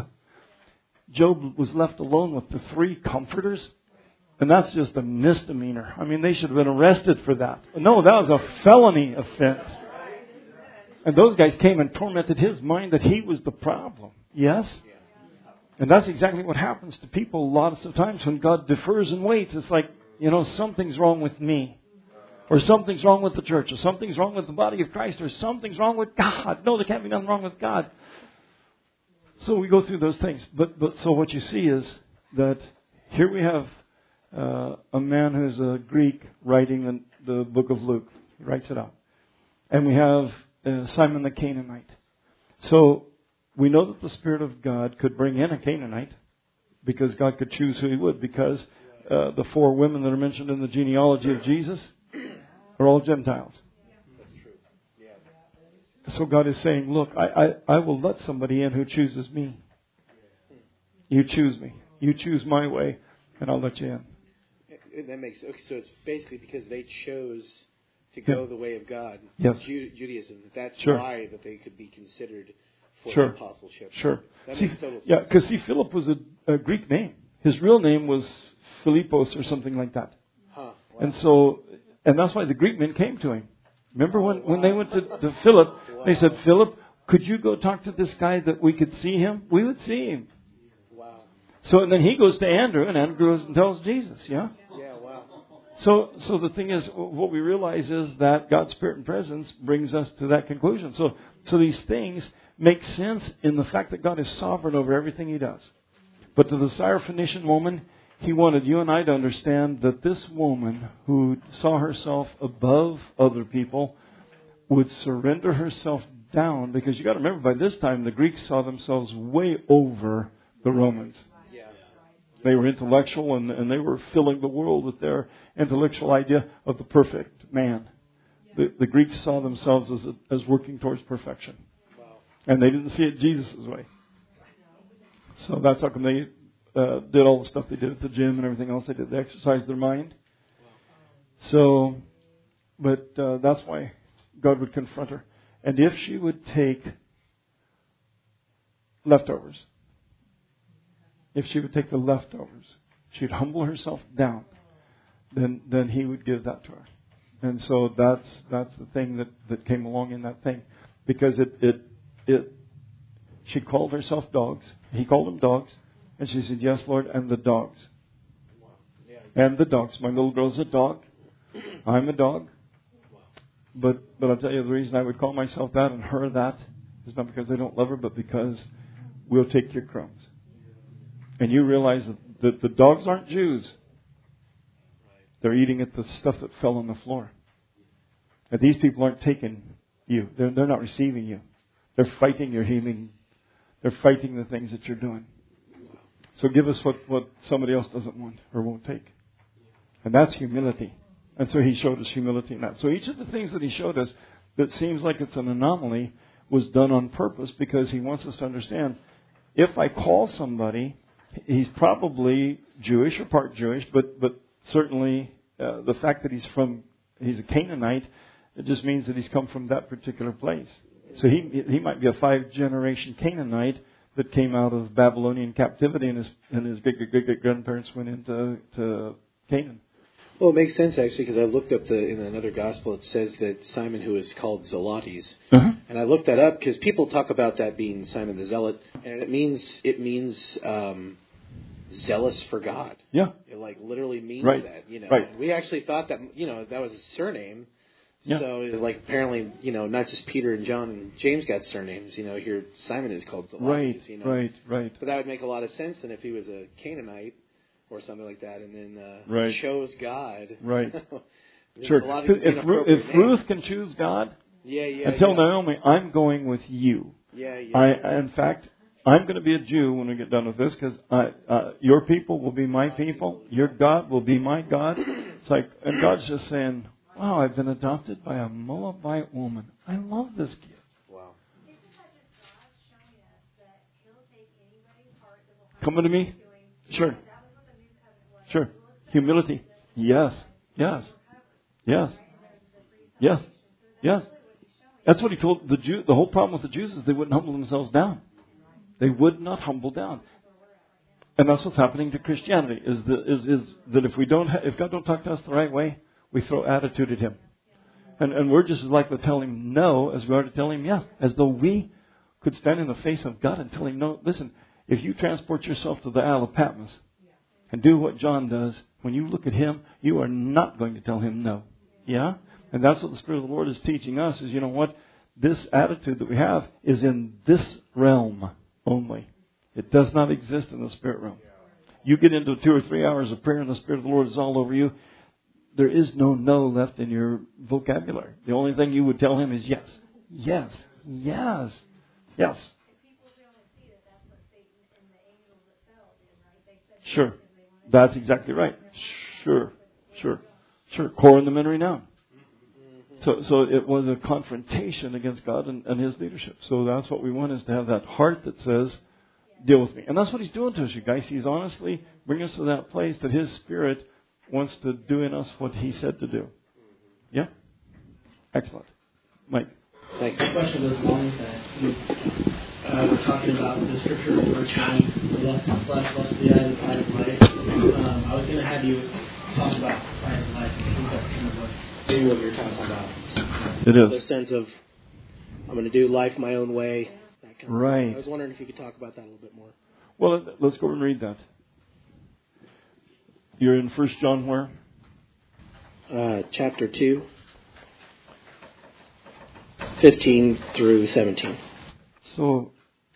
was left alone with the 3 comforters. And that's just a misdemeanor. I mean, they should have been arrested for that. No, that was a felony offense. And those guys came and tormented his mind that he was the problem. Yes? And that's exactly what happens to people lots of times when God defers and waits. It's like, something's wrong with me. Or something's wrong with the church. Or something's wrong with the body of Christ. Or something's wrong with God. No, there can't be nothing wrong with God. So we go through those things. But so what you see is that here we have a man who's a Greek writing the book of Luke. He writes it out. And we have Simon the Canaanite. So we know that the Spirit of God could bring in a Canaanite, because God could choose who He would, because the 4 women that are mentioned in the genealogy of Jesus are all Gentiles. That's true. Yeah. So God is saying, look, I will let somebody in who chooses me. You choose me. You choose my way, and I'll let you in. That makes okay. So it's basically because they chose to go the way of God. Yes. Judaism. That's sure. why that they could be considered for sure. the apostleship. Sure. That makes total sense. Yeah, because Philip was a Greek name. His real name was Philippos or something like that. Huh. Wow. And that's why the Greek men came to him. Remember when they went to Philip, they said, Philip, could you go talk to this guy that we could see him? We would see him. Wow. So and then he goes to Andrew, and Andrew goes and tells Jesus, yeah? Yeah, wow. So the thing is, what we realize is that God's Spirit and presence brings us to that conclusion. So these things make sense in the fact that God is sovereign over everything He does. But to the Syrophoenician woman, He wanted you and I to understand that this woman who saw herself above other people would surrender herself down, because you got to remember, by this time the Greeks saw themselves way over the Romans. They were intellectual, and they were filling the world with their intellectual idea of the perfect man. The Greeks saw themselves as working towards perfection. And they didn't see it Jesus' way. So that's how come they did all the stuff they did at the gym and everything else they did. They exercised their mind. So, but that's why God would confront her. And if she would take leftovers, if she would take the leftovers, she'd humble herself down, then He would give that to her. And so that's the thing that came along in that thing. Because she called herself dogs. He called them dogs. And she said, yes, Lord, and the dogs. And the dogs. My little girl's a dog. I'm a dog. But I'll tell you, the reason I would call myself that and her that is not because I don't love her, but because we'll take your crumbs. And you realize that the dogs aren't Jews. They're eating at the stuff that fell on the floor. And these people aren't taking you. They're not receiving you. They're fighting your healing. They're fighting the things that you're doing. So give us what somebody else doesn't want or won't take. And that's humility. And so he showed us humility in that. So each of the things that he showed us that seems like it's an anomaly was done on purpose because he wants us to understand, if I call somebody, he's probably Jewish or part Jewish, but certainly the fact that he's a Canaanite, it just means that he's come from that particular place. So he might be a 5-generation Canaanite that came out of Babylonian captivity, and his great grandparents went into Canaan. Well, it makes sense actually, because I looked up in another gospel. It says that Simon, who is called Zelotes, and I looked that up because people talk about that being Simon the Zealot, and it means zealous for God. Yeah, it like literally means that. Right. And we actually thought that that was a surname. Yeah. So like apparently not just Peter and John and James got surnames. Here Simon is called Zelotes. Right. But that would make a lot of sense than if he was a Canaanite or something like that, and then chose God. Right. Sure. If Ruth can choose God, and tell Naomi, I'm going with you. In fact, I'm going to be a Jew when we get done with this, because your people will be my people. Your God will be my God. It's like, and God's just saying, wow, I've been adopted by a Moabite woman. I love this gift. Wow. Coming to me? Sure. Humility. Yes. That's what he told the Jew. The whole problem with the Jews is they wouldn't humble themselves down. They would not humble down. And that's what's happening to Christianity, is that if God don't talk to us the right way, we throw attitude at Him. And we're just as likely to tell Him no as we are to tell Him yes. As though we could stand in the face of God and tell Him no. Listen, if you transport yourself to the Isle of Patmos and do what John does, when you look at Him, you are not going to tell Him no. Yeah? And that's what the Spirit of the Lord is teaching us, is, you know what? This attitude that we have is in this realm only. It does not exist in the spirit realm. You get into 2 or 3 hours of prayer and the Spirit of the Lord is all over you. There is no left in your vocabulary. The only thing you would tell Him is yes. Yes. Yes. Yes. Sure. That's exactly right. Sure. Core and the men renowned. So it was a confrontation against God and His leadership. So that's what we want, is to have that heart that says, deal with me. And that's what He's doing to us, you guys. He's honestly bringing us to that place that His Spirit wants to do in us what He said to do. Yeah? Excellent. Mike. Thanks. The question goes along with that. We're talking about the scripture for time, the lust of the flesh, lust of the eye, the pride of life. I was going to have you talk about pride of life. I think that's kind of what you're talking about. It is. The sense of, I'm going to do life my own way. That kind of right. thing. I was wondering if you could talk about that a little bit more. Well, let's go and read that. You're in 1 John where? Chapter 2, 15 through 17. So,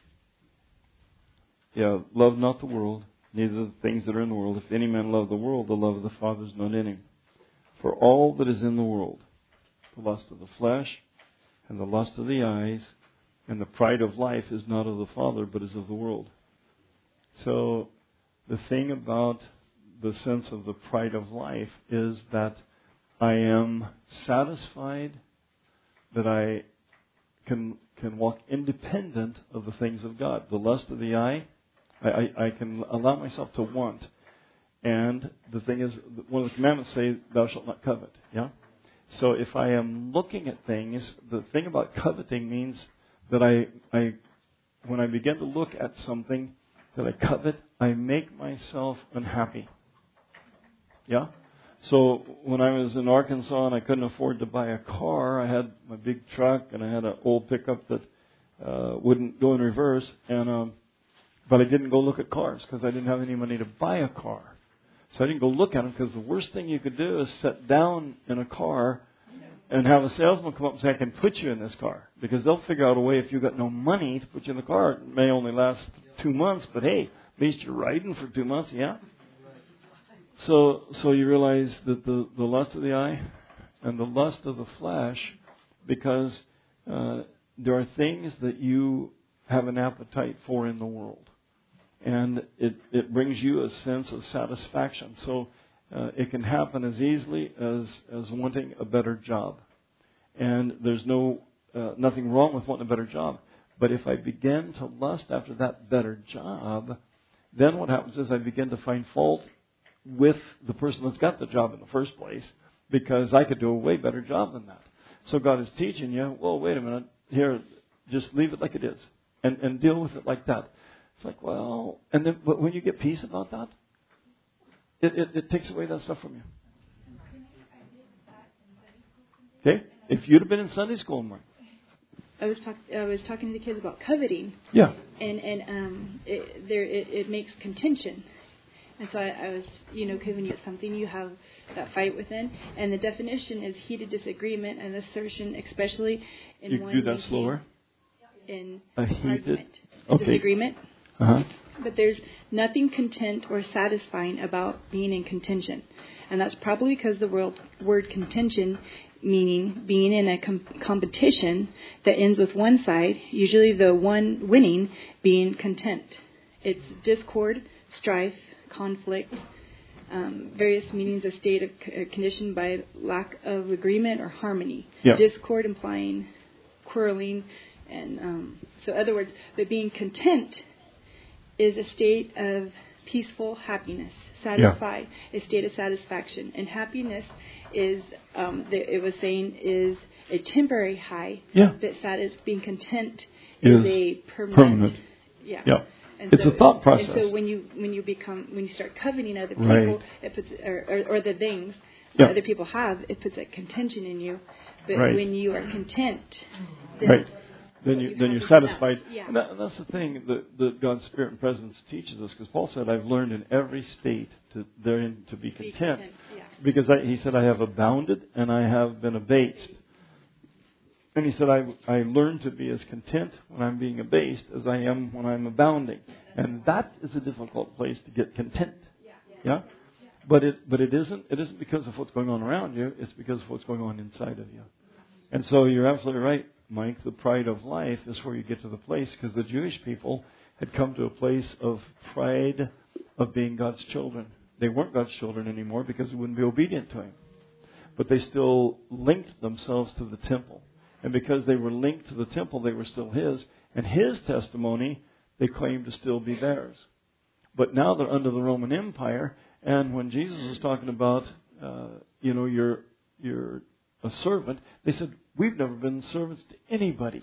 love not the world, neither the things that are in the world. If any man love the world, the love of the Father is not in him. For all that is in the world, the lust of the flesh, and the lust of the eyes, and the pride of life is not of the Father, but is of the world. So, the thing about the sense of the pride of life is that I am satisfied that I can walk independent of the things of God. The lust of the eye, I can allow myself to want. And the thing is, one of the commandments say, thou shalt not covet. Yeah? So if I am looking at things, the thing about coveting means that when I begin to look at something that I covet, I make myself unhappy. Yeah? So when I was in Arkansas and I couldn't afford to buy a car, I had my big truck and I had an old pickup that wouldn't go in reverse. But I didn't go look at cars because I didn't have any money to buy a car. So I didn't go look at them, because the worst thing you could do is sit down in a car and have a salesman come up and say, I can put you in this car. Because they'll figure out a way, if you've got no money to put you in the car. It may only last 2 months, but hey, at least you're riding for 2 months, yeah? So you realize that the lust of the eye and the lust of the flesh, because there are things that you have an appetite for in the world. And it brings you a sense of satisfaction. So it can happen as easily as wanting a better job. And there's nothing wrong with wanting a better job. But if I begin to lust after that better job, then what happens is I begin to find fault with the person that's got the job in the first place, because I could do a way better job than that. So God is teaching you, well, wait a minute, here, just leave it like it is and deal with it like that. It's like, well, and then but when you get peace about that, it takes away that stuff from you. Okay? If you'd have been in Sunday school, Mark. I was talking to the kids about coveting. Yeah. And it makes contention. And so I was, because when you get something, you have that fight within. And the definition is heated disagreement and assertion, especially in you one. You do that slower? In a heated argument, disagreement. Uh-huh. But there's nothing content or satisfying about being in contention. And that's probably because the word contention, meaning being in a competition that ends with one side, usually the one winning being content. It's discord, strife, conflict, various meanings of state of condition by lack of agreement or harmony. Yeah. Discord implying quarreling. And so, in other words, but being content is a state of peaceful happiness, satisfied, a state of satisfaction. And happiness is, it was saying, is a temporary high, but being content is a permanent. Yeah. And it's a thought process. And so when you start coveting other people, it puts, or the things that other people have, it puts a contention in you. But when you are content, then you're satisfied. Yeah. And that's the thing that God's Spirit and presence teaches us, because Paul said, "I've learned in every state therein to be content." Because he said, "I have abounded and I have been abased." And he said, I learned to be as content when I'm being abased as I am when I'm abounding. And that is a difficult place to get content. Yeah? But it isn't because of what's going on around you, it's because of what's going on inside of you. And so you're absolutely right, Mike. The pride of life is where you get to the place, because the Jewish people had come to a place of pride of being God's children. They weren't God's children anymore because they wouldn't be obedient to Him. But they still linked themselves to the temple. And because they were linked to the temple, they were still His. And His testimony, they claimed to still be theirs. But now they're under the Roman Empire. And when Jesus was talking about, you're a servant, they said, we've never been servants to anybody.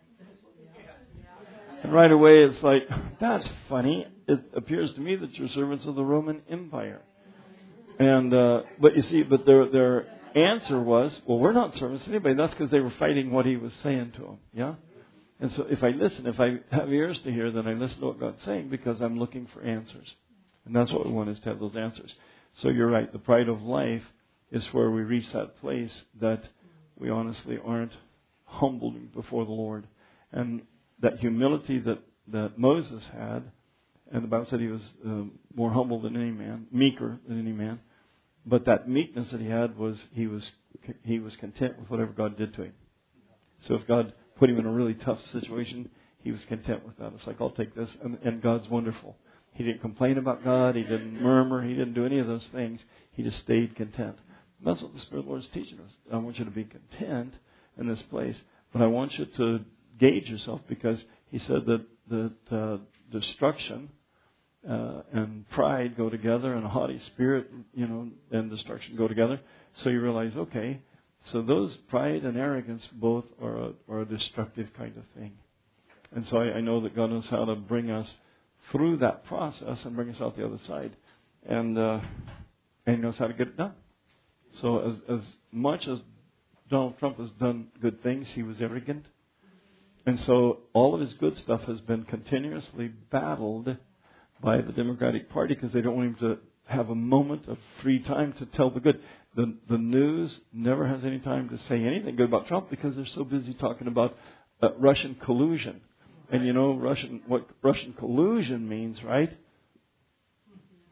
And right away it's like, that's funny. It appears to me that you're servants of the Roman Empire. And but you see, their answer was, well, we're not servants to anybody. That's because they were fighting what He was saying to them. Yeah? And so if I have ears to hear, then I listen to what God's saying, because I'm looking for answers. And that's what we want, is to have those answers. So you're right. The pride of life is where we reach that place that we honestly aren't humbled before the Lord. And that humility that Moses had, and the Bible said he was more humble than any man, meeker than any man. But that meekness that he had was he was content with whatever God did to him. So if God put him in a really tough situation, he was content with that. It's like, I'll take this. And God's wonderful. He didn't complain about God. He didn't murmur. He didn't do any of those things. He just stayed content. And that's what the Spirit of the Lord is teaching us. I want you to be content in this place. But I want you to gauge yourself, because He said that destruction and pride go together, and a haughty spirit, and destruction go together. So you realize, okay, so those pride and arrogance both are a destructive kind of thing. And so I know that God knows how to bring us through that process and bring us out the other side. And He knows how to get it done. So as much as Donald Trump has done good things, he was arrogant. And so all of his good stuff has been continuously battled by the Democratic Party, because they don't want him to have a moment of free time to tell the good. The news never has any time to say anything good about Trump, because they're so busy talking about Russian collusion. And you know what Russian collusion means, right?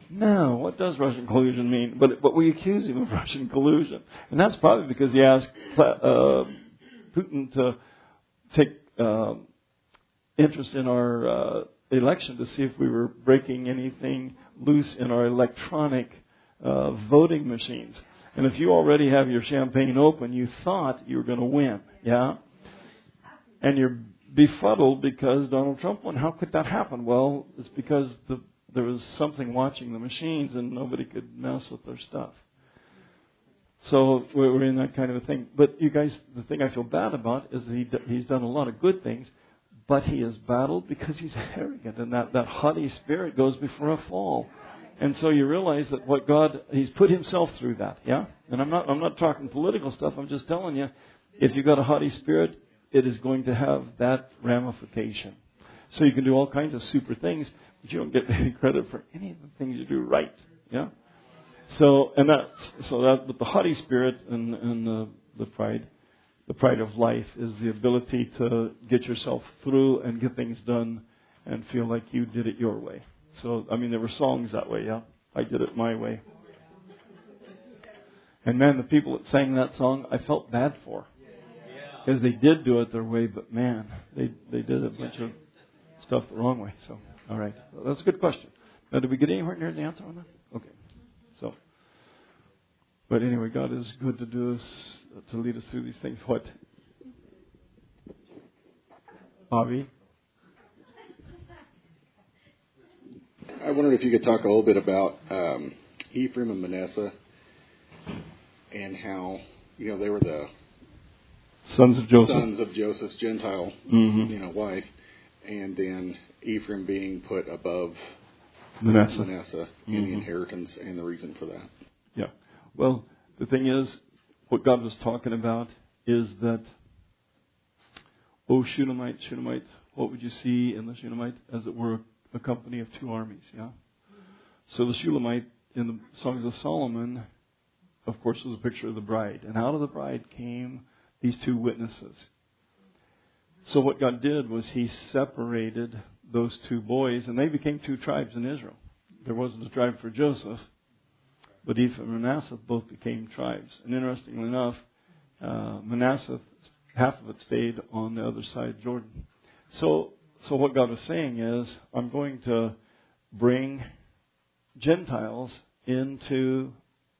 No, what does Russian collusion mean? But we accuse him of Russian collusion. And that's probably because he asked Putin to take interest in our election to see if we were breaking anything loose in our electronic voting machines. And if you already have your champagne open, you thought you were going to win, yeah? And you're befuddled because Donald Trump won. How could that happen? Well, it's because there was something watching the machines and nobody could mess with their stuff. So we're in that kind of a thing. But you guys, the thing I feel bad about is that he's done a lot of good things, but he has battled because he's arrogant, and that haughty spirit goes before a fall. And so you realize that what God, He's put Himself through that, yeah? And I'm not talking political stuff, I'm just telling you, if you've got a haughty spirit, it is going to have that ramification. So you can do all kinds of super things, but you don't get any credit for any of the things you do right, yeah? So that with the haughty spirit and the pride of life is the ability to get yourself through and get things done and feel like you did it your way. So, I mean, there were songs that way, yeah? I did it my way. And man, the people that sang that song, I felt bad for. Because they did do it their way, but man, they did a bunch of stuff the wrong way. So, all right. Well, that's a good question. Now, did we get anywhere near the answer on that? Okay. So, but anyway, God is good to lead us through these things. What? Bobby? I wondered if you could talk a little bit about Ephraim and Manasseh and how, they were the sons of Joseph's Gentile, wife, and then Ephraim being put above Manasseh in the inheritance and the reason for that. Yeah. Well, the thing is, what God was talking about is that, Shunammite, what would you see in the Shunammite? As it were, a company of two armies, yeah? So the Shulamite in the Songs of Solomon, of course, was a picture of the bride. And out of the bride came these two witnesses. So what God did was He separated those two boys, and they became two tribes in Israel. There wasn't a tribe for Joseph, but Ephraim and Manasseh both became tribes. And interestingly enough, Manasseh, half of it stayed on the other side of Jordan. So what God was saying is, I'm going to bring Gentiles into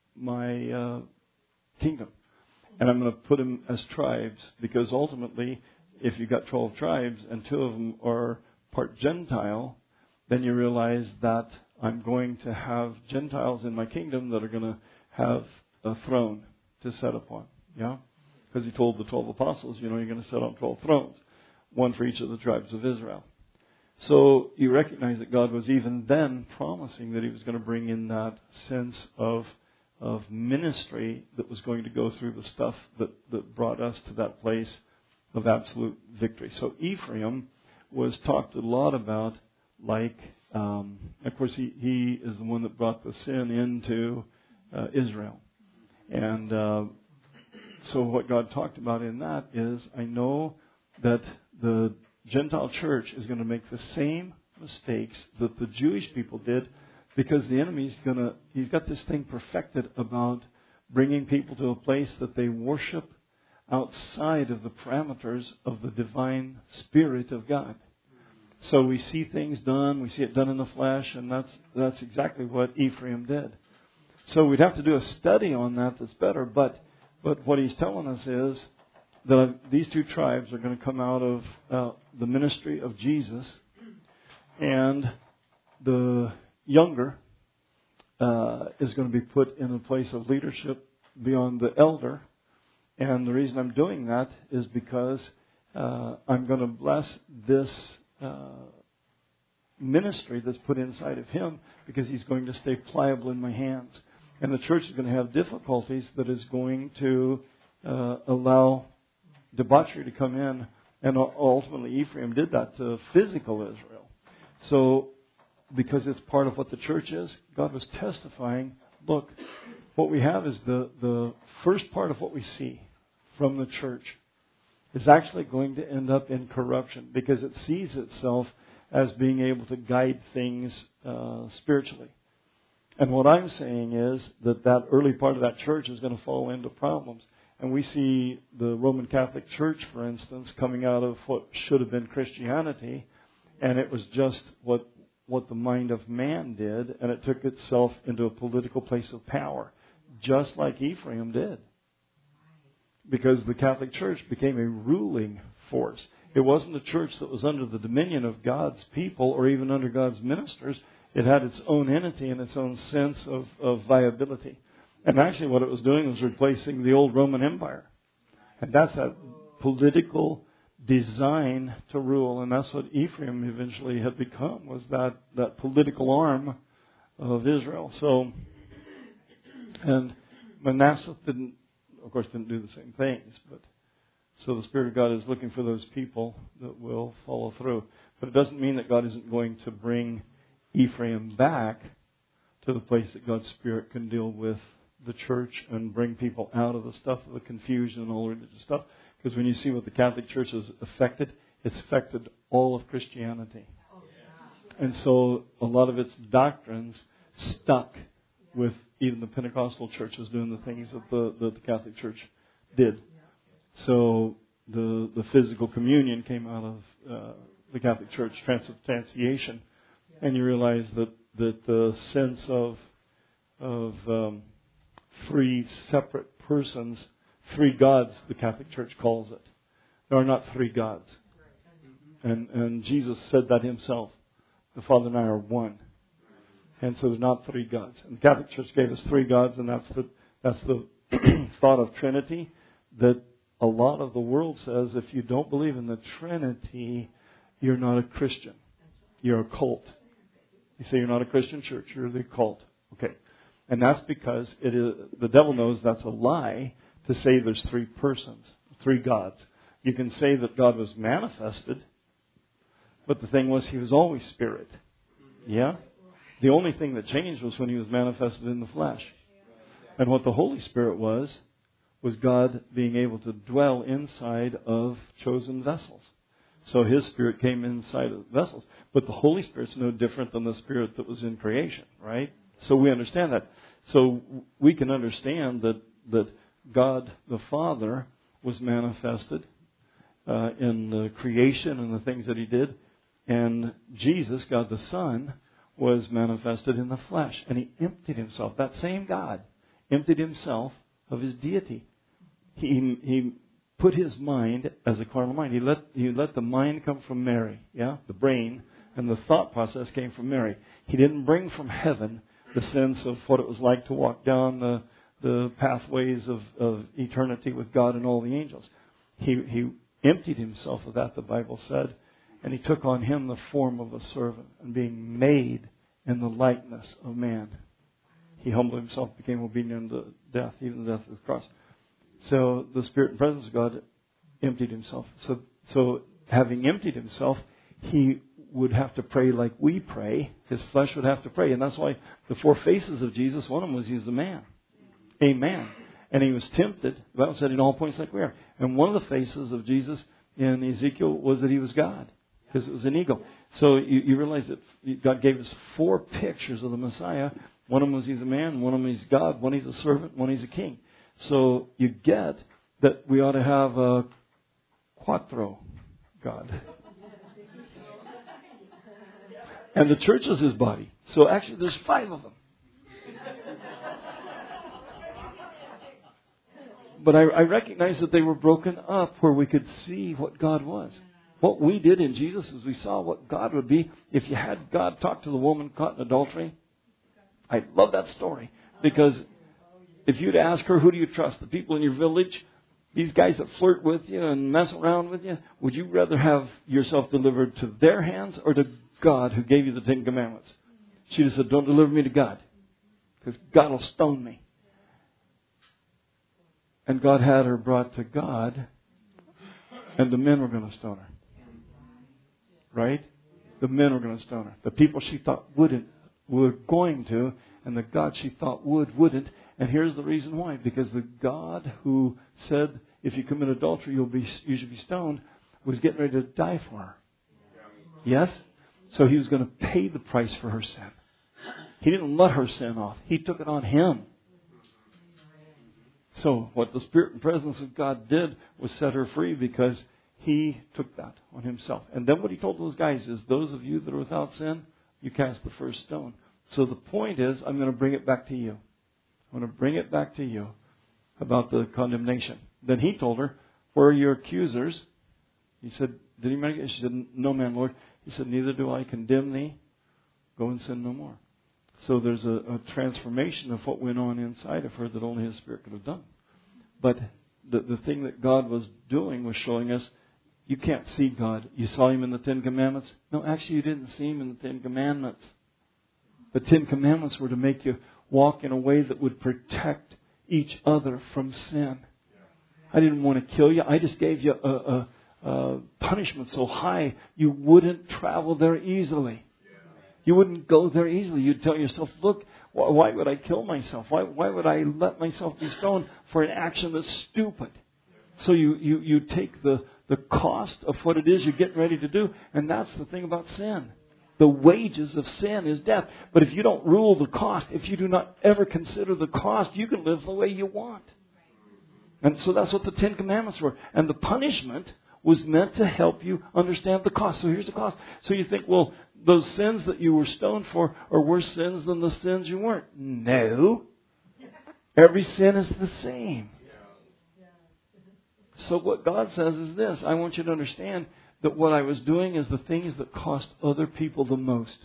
my kingdom. And I'm going to put them as tribes, because ultimately, if you've got 12 tribes and 2 of them are part Gentile, then you realize that I'm going to have Gentiles in my kingdom that are going to have a throne to set upon. Yeah? Because He told the 12 apostles, you're going to set on 12 thrones, one for each of the tribes of Israel. So you recognize that God was even then promising that He was going to bring in that sense of ministry that was going to go through the stuff that brought us to that place of absolute victory. So Ephraim was talked a lot about, like, of course, he is the one that brought the sin into Israel. And so what God talked about in that is, I know that the Gentile church is going to make the same mistakes that the Jewish people did, because the enemy's he's got this thing perfected about bringing people to a place that they worship outside of the parameters of the divine Spirit of God. So we see things done, we see it done in the flesh, and that's exactly what Ephraim did. So we'd have to do a study on that's better, but what he's telling us is that these two tribes are going to come out of the ministry of Jesus, and the younger is going to be put in a place of leadership beyond the elder. And the reason I'm doing that is because I'm going to bless this ministry that's put inside of him, because he's going to stay pliable in my hands. And the church is going to have difficulties that is going to allow debauchery to come in. And ultimately Ephraim did that to physical Israel. So because it's part of what the church is, God was testifying, look, what we have is the first part of what we see from the church is actually going to end up in corruption, because it sees itself as being able to guide things spiritually. And what I'm saying is that early part of that church is going to fall into problems. And we see the Roman Catholic Church, for instance, coming out of what should have been Christianity, and it was just what the mind of man did, and it took itself into a political place of power, just like Ephraim did. Because the Catholic Church became a ruling force. It wasn't a church that was under the dominion of God's people or even under God's ministers. It had its own entity and its own sense of viability. And actually what it was doing was replacing the old Roman Empire. And that's that political design to rule. And that's what Ephraim eventually had become, was that political arm of Israel. So, and Manasseh didn't do the same things. But so the Spirit of God is looking for those people that will follow through. But it doesn't mean that God isn't going to bring Ephraim back to the place that God's Spirit can deal with the church and bring people out of the stuff of the confusion and all the religious stuff. Because when you see what the Catholic Church has affected, it's affected all of Christianity. And so a lot of its doctrines stuck with even the Pentecostal churches doing the things that the Catholic Church did. So the physical communion came out of the Catholic Church, transubstantiation. And you realize that the sense of three separate persons, three gods, the Catholic Church calls it. There are not three gods. And Jesus said that himself. The Father and I are one. And so there's not three gods. And the Catholic Church gave us three gods, and that's the thought of Trinity, that a lot of the world says if you don't believe in the Trinity, you're not a Christian. You're a cult. You say you're not a Christian church, you're the cult. Okay. And that's because the devil knows that's a lie to say there's three persons, three gods. You can say that God was manifested, but the thing was he was always spirit. Yeah? The only thing that changed was when he was manifested in the flesh. And what the Holy Spirit was God being able to dwell inside of chosen vessels. So his Spirit came inside of vessels. But the Holy Spirit's no different than the Spirit that was in creation, right? So we understand that. So we can understand that God the Father was manifested in the creation and the things that he did. And Jesus, God the Son, was manifested in the flesh. And he emptied himself. That same God emptied himself of his deity. He put his mind as a carnal mind. He let the mind come from Mary, yeah, the brain, and the thought process came from Mary. He didn't bring from heaven the sense of what it was like to walk down the pathways of eternity with God and all the angels. He emptied himself of that, the Bible said, and he took on him the form of a servant, and being made in the likeness of man, he humbled himself, became obedient unto death, even the death of the cross. So the Spirit and presence of God emptied himself. So having emptied himself, he would have to pray like we pray. His flesh would have to pray. And that's why the four faces of Jesus, one of them was he's a man. Amen. And he was tempted. The Bible said in all points like we are. And one of the faces of Jesus in Ezekiel was that he was God. Because it was an eagle. So you realize that God gave us four pictures of the Messiah. One of them was he's a man, one of them he's God, one he's a servant, one he's a king. So you get that we ought to have a quattro God. And the church is his body. So actually there's 5 of them. But I recognize that they were broken up where we could see what God was. What we did in Jesus is we saw what God would be if you had God talk to the woman caught in adultery. I love that story because if you'd ask her, who do you trust? The people in your village? These guys that flirt with you and mess around with you? Would you rather have yourself delivered to their hands or to God who gave you the 10 Commandments? She'd have said, don't deliver me to God because God will stone me. And God had her brought to God and the men were going to stone her. Right? The men were going to stone her. The people she thought wouldn't were going to, and the God she thought wouldn't. And here's the reason why. Because the God who said, if you commit adultery, you should be stoned, was getting ready to die for her. Yes? So he was going to pay the price for her sin. He didn't let her sin off. He took it on him. So what the Spirit and presence of God did was set her free because He took that on Himself. And then what He told those guys is, those of you that are without sin, you cast the first stone. So the point is, I'm going to bring it back to you. I'm going to bring it back to you about the condemnation. Then He told her, where are your accusers? He said, did He make it? She said, no, man, Lord. He said, neither do I condemn thee. Go and sin no more. So there's a transformation of what went on inside of her that only His Spirit could have done. But the thing that God was doing was showing us, you can't see God. You saw Him in the Ten Commandments. No, actually you didn't see Him in the Ten Commandments. The Ten Commandments were to make you walk in a way that would protect each other from sin. I didn't want to kill you. I just gave you a punishment so high you wouldn't travel there easily. You wouldn't go there easily. You'd tell yourself, look, why would I kill myself? Why would I let myself be stoned for an action that's stupid? So you take the cost of what it is you're getting ready to do, and that's the thing about sin. The wages of sin is death. But if you don't rule the cost, if you do not ever consider the cost, you can live the way you want. And so that's what the Ten Commandments were. And the punishment was meant to help you understand the cost. So here's the cost. So you think, well, those sins that you were stoned for are worse sins than the sins you weren't. No. Every sin is the same. So what God says is this. I want you to understand that what I was doing is the things that cost other people the most.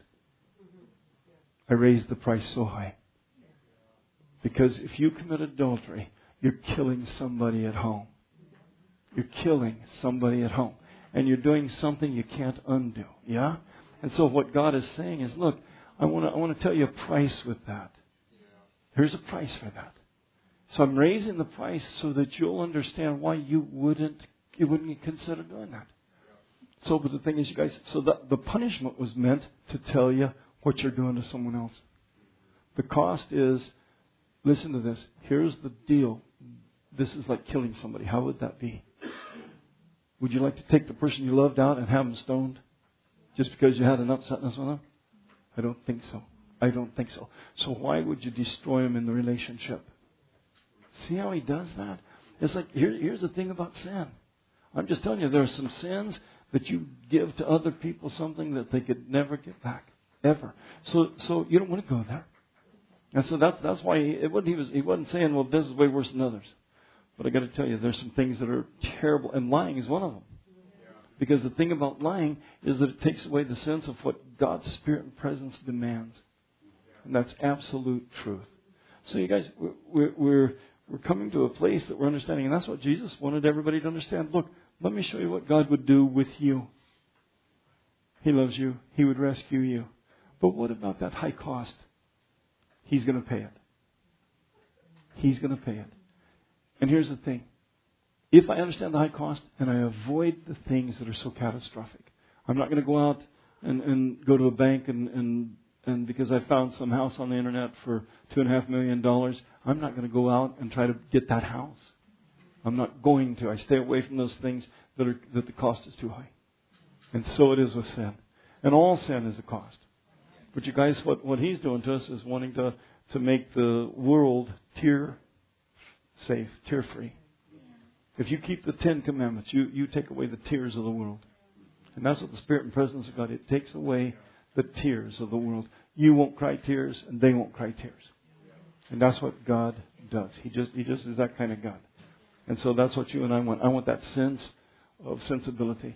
I raised the price so high. Because if you commit adultery, you're killing somebody at home. You're killing somebody at home. And you're doing something you can't undo. Yeah? And so what God is saying is, look, I want to tell you a price with that. Here's a price for that. So I'm raising the price so that you'll understand why you wouldn't consider doing that. So, but the thing is, you guys, so the punishment was meant to tell you what you're doing to someone else. The cost is, listen to this. Here's the deal. This is like killing somebody. How would that be? Would you like to take the person you loved out and have them stoned? Just because you had an upsetness with them? I don't think so. I don't think so. So why would you destroy them in the relationship? See how He does that? It's like, here's the thing about sin. I'm just telling you, there are some sins that you give to other people something that they could never get back. Ever. So you don't want to go there. And so that's why he wasn't saying, well, this is way worse than others. But I got to tell you, there's some things that are terrible, and lying is one of them. Because the thing about lying is that it takes away the sense of what God's Spirit and presence demands. And that's absolute truth. So you guys, we're coming to a place that we're understanding, and that's what Jesus wanted everybody to understand. Look, let me show you what God would do with you. He loves you. He would rescue you. But what about that high cost? He's going to pay it. He's going to pay it. And here's the thing. If I understand the high cost and I avoid the things that are so catastrophic, I'm not going to go out and go to a bank and because I found some house on the internet for $2.5 million, I'm not going to go out and try to get that house. I'm not going to. I stay away from those things that the cost is too high. And so it is with sin. And all sin is a cost. But you guys, what He's doing to us is wanting to make the world tear safe, tear free. If you keep the Ten Commandments, you take away the tears of the world. And that's what the Spirit and presence of God, it takes away the tears of the world. You won't cry tears, and they won't cry tears. And that's what God does. He just is that kind of God. And so that's what you and I want. I want that sense of sensibility.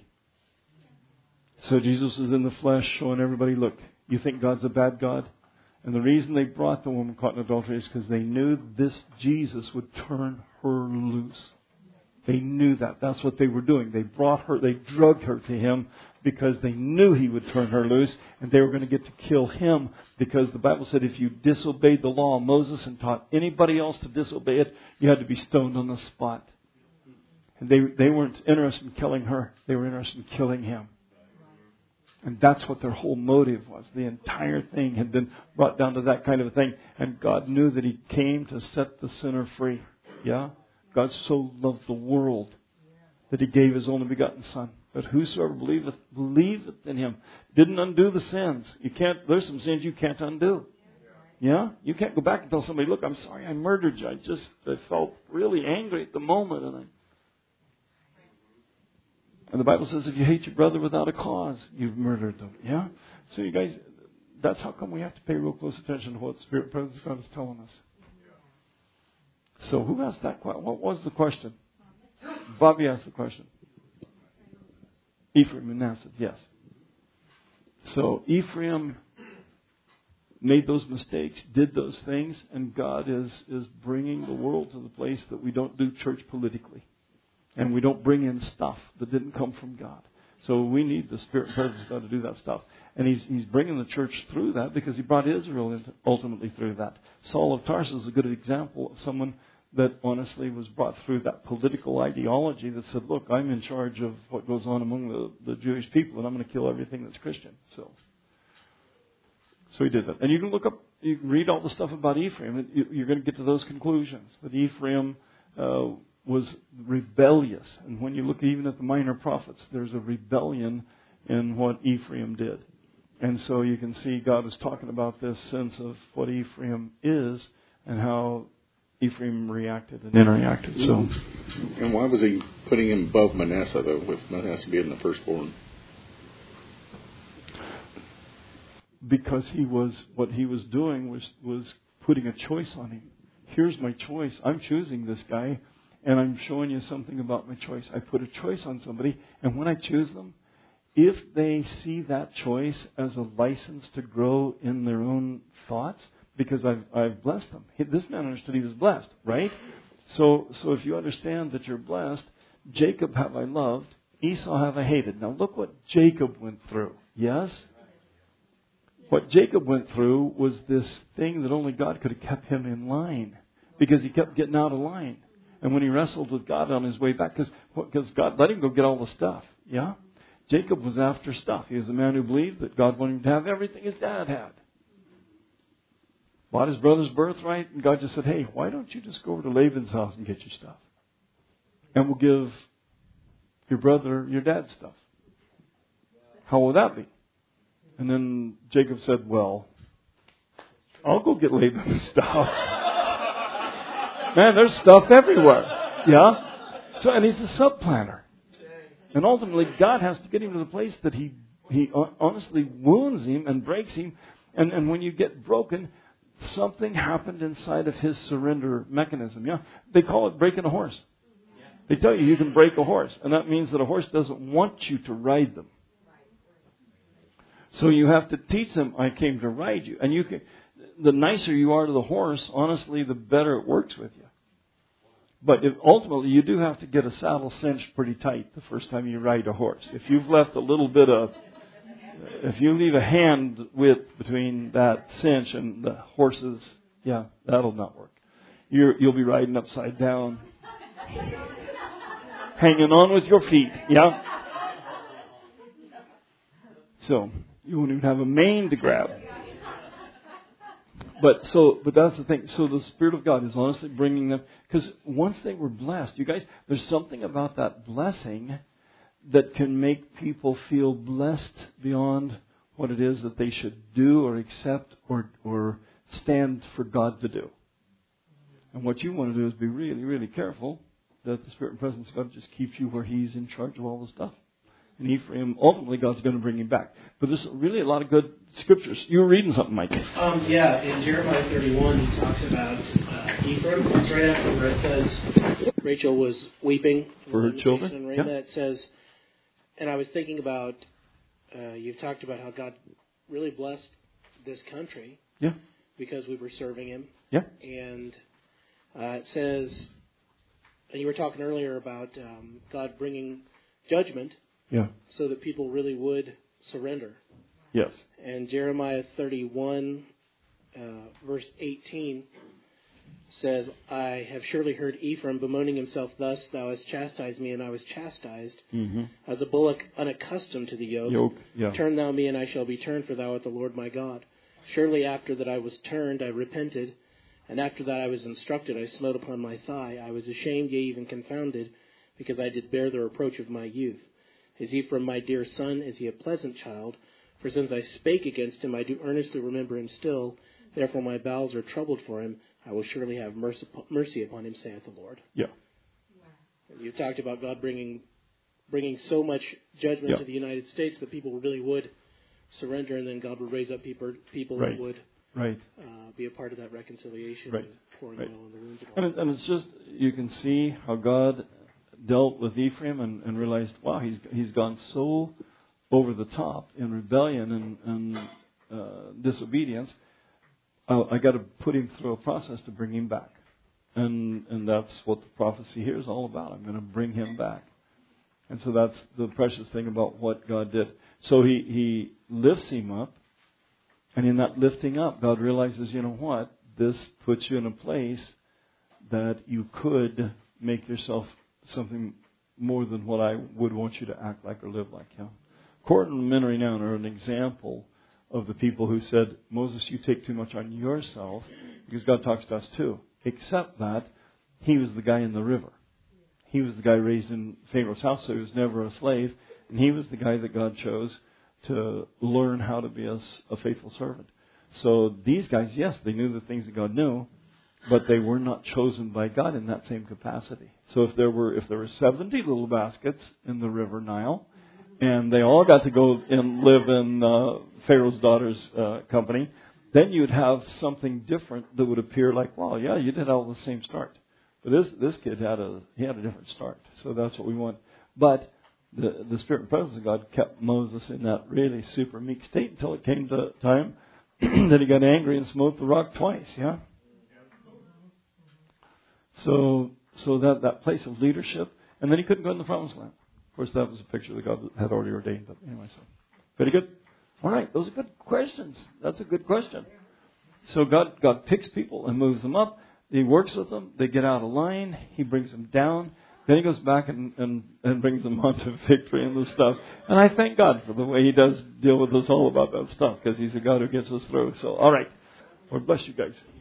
So Jesus is in the flesh showing everybody, look, you think God's a bad God? And the reason they brought the woman caught in adultery is because they knew this Jesus would turn her loose. They knew that. That's what they were doing. They brought her, they drugged her to Him because they knew He would turn her loose, and they were going to get to kill Him, because the Bible said if you disobeyed the law of Moses and taught anybody else to disobey it, you had to be stoned on the spot. And they weren't interested in killing her. They were interested in killing Him. And that's what their whole motive was. The entire thing had been brought down to that kind of a thing. And God knew that He came to set the sinner free. Yeah? God so loved the world that He gave His only begotten Son. But whosoever believeth in Him. Didn't undo the sins. There's some sins you can't undo. Yeah? You can't go back and tell somebody, look, I'm sorry I murdered you. I felt really angry at the moment. And the Bible says if you hate your brother without a cause, you've murdered them. Yeah? So you guys, that's how come we have to pay real close attention to what the Spirit presence of God is telling us. So who asked that question? What was the question? Bobby asked the question. Ephraim and Manasseh, yes. So Ephraim made those mistakes, did those things, and God is bringing the world to the place that we don't do church politically. And we don't bring in stuff that didn't come from God. So we need the Spirit and presence of God to do that stuff. And He's bringing the church through that because He brought Israel ultimately through that. Saul of Tarsus is a good example of someone that honestly was brought through that political ideology that said, look, I'm in charge of what goes on among the Jewish people and I'm going to kill everything that's Christian. So he did that. And you can read all the stuff about Ephraim. You're going to get to those conclusions. That Ephraim was rebellious. And when you look even at the minor prophets, there's a rebellion in what Ephraim did. And so you can see God is talking about this sense of what Ephraim is and how Ephraim reacted and interacted. So, and why was He putting him above Manasseh, though, with Manasseh being the firstborn? Because what he was doing was putting a choice on him. Here's my choice. I'm choosing this guy, and I'm showing you something about my choice. I put a choice on somebody, and when I choose them, if they see that choice as a license to grow in their own thoughts, because I've blessed them. This man understood he was blessed, right? So if you understand that you're blessed, Jacob have I loved, Esau have I hated. Now look what Jacob went through. Yes? What Jacob went through was this thing that only God could have kept him in line, because he kept getting out of line. And when he wrestled with God on his way back, because God let him go get all the stuff. Yeah? Jacob was after stuff. He was a man who believed that God wanted him to have everything his dad had. Bought his brother's birthright, and God just said, hey, why don't you just go over to Laban's house and get your stuff? And we'll give your brother your dad's stuff. How will that be? And then Jacob said, well, I'll go get Laban's stuff. Man, there's stuff everywhere. Yeah? So, and he's a sub-planner. And ultimately, God has to get him to the place that he honestly wounds him and breaks him. And when you get broken, something happened inside of his surrender mechanism. Yeah, they call it breaking a horse. They tell you can break a horse, and that means that a horse doesn't want you to ride them. So you have to teach them, I came to ride you. And the nicer you are to the horse, honestly, the better it works with you. But ultimately, you do have to get a saddle cinched pretty tight the first time you ride a horse. If you've left a little bit of if you leave a hand width between that cinch and the horse's, that'll not work. You'll be riding upside down, hanging on with your feet. Yeah. So you won't even have a mane to grab. But that's the thing. So the Spirit of God is honestly bringing them, because once they were blessed, you guys, there's something about that blessing that can make people feel blessed beyond what it is that they should do or accept or stand for God to do. And what you want to do is be really, really careful that the Spirit and presence of God just keeps you where He's in charge of all the stuff. And Ephraim, ultimately God's going to bring him back. But there's really a lot of good scriptures. You were reading something, Mike. Yeah, in Jeremiah 31, he talks about Ephraim. It's right after where it says Rachel was weeping for her children. And right that says, and I was thinking about, you've talked about how God really blessed this country. Yeah. Because we were serving Him. Yeah. And it says, and you were talking earlier about God bringing judgment. Yeah. So that people really would surrender. Yes. And Jeremiah 31, verse 18 says, I have surely heard Ephraim bemoaning himself thus, thou hast chastised me, and I was chastised. Mm-hmm. As a bullock unaccustomed to the yoke. Yeah. Turn thou me, and I shall be turned, for thou art the Lord my God. Surely after that I was turned, I repented, and after that I was instructed, I smote upon my thigh. I was ashamed, yea, even confounded, because I did bear the reproach of my youth. Is Ephraim my dear son? Is he a pleasant child? For since I spake against him, I do earnestly remember him still. Therefore my bowels are troubled for him. I will surely have mercy upon him, saith the Lord. Yeah. And you talked about God bringing so much judgment to the United States that people really would surrender, and then God would raise up people that would be a part of that reconciliation and pouring oil on the wounds. And it's just, you can see how God dealt with Ephraim and realized, wow, he's gone so over the top in rebellion and disobedience. I got to put him through a process to bring him back. And that's what the prophecy here is all about. I'm going to bring him back. And so that's the precious thing about what God did. So he lifts him up. And in that lifting up, God realizes, you know what? This puts you in a place that you could make yourself something more than what I would want you to act like or live like. Yeah. Court and men renown are an example of the people who said, Moses, you take too much on yourself, because God talks to us too. Except that he was the guy in the river. He was the guy raised in Pharaoh's house, so he was never a slave. And he was the guy that God chose to learn how to be a faithful servant. So these guys, yes, they knew the things that God knew, but they were not chosen by God in that same capacity. So if there were 70 little baskets in the river Nile, and they all got to go and live in Pharaoh's daughter's company, then you'd have something different that would appear like, well, yeah, you did all the same start. But this kid had a different start. So that's what we want. But the Spirit and presence of God kept Moses in that really super meek state until it came to time that he got angry and smote the rock twice. Yeah. So that place of leadership, and then he couldn't go in the promised land. Of course, that was a picture that God had already ordained. But anyway, so very good. All right, those are good questions. That's a good question. So God picks people and moves them up. He works with them. They get out of line. He brings them down. Then he goes back and brings them on to victory and the stuff. And I thank God for the way he does deal with us all about that stuff, because he's a God who gets us through. So, all right. Lord bless you guys.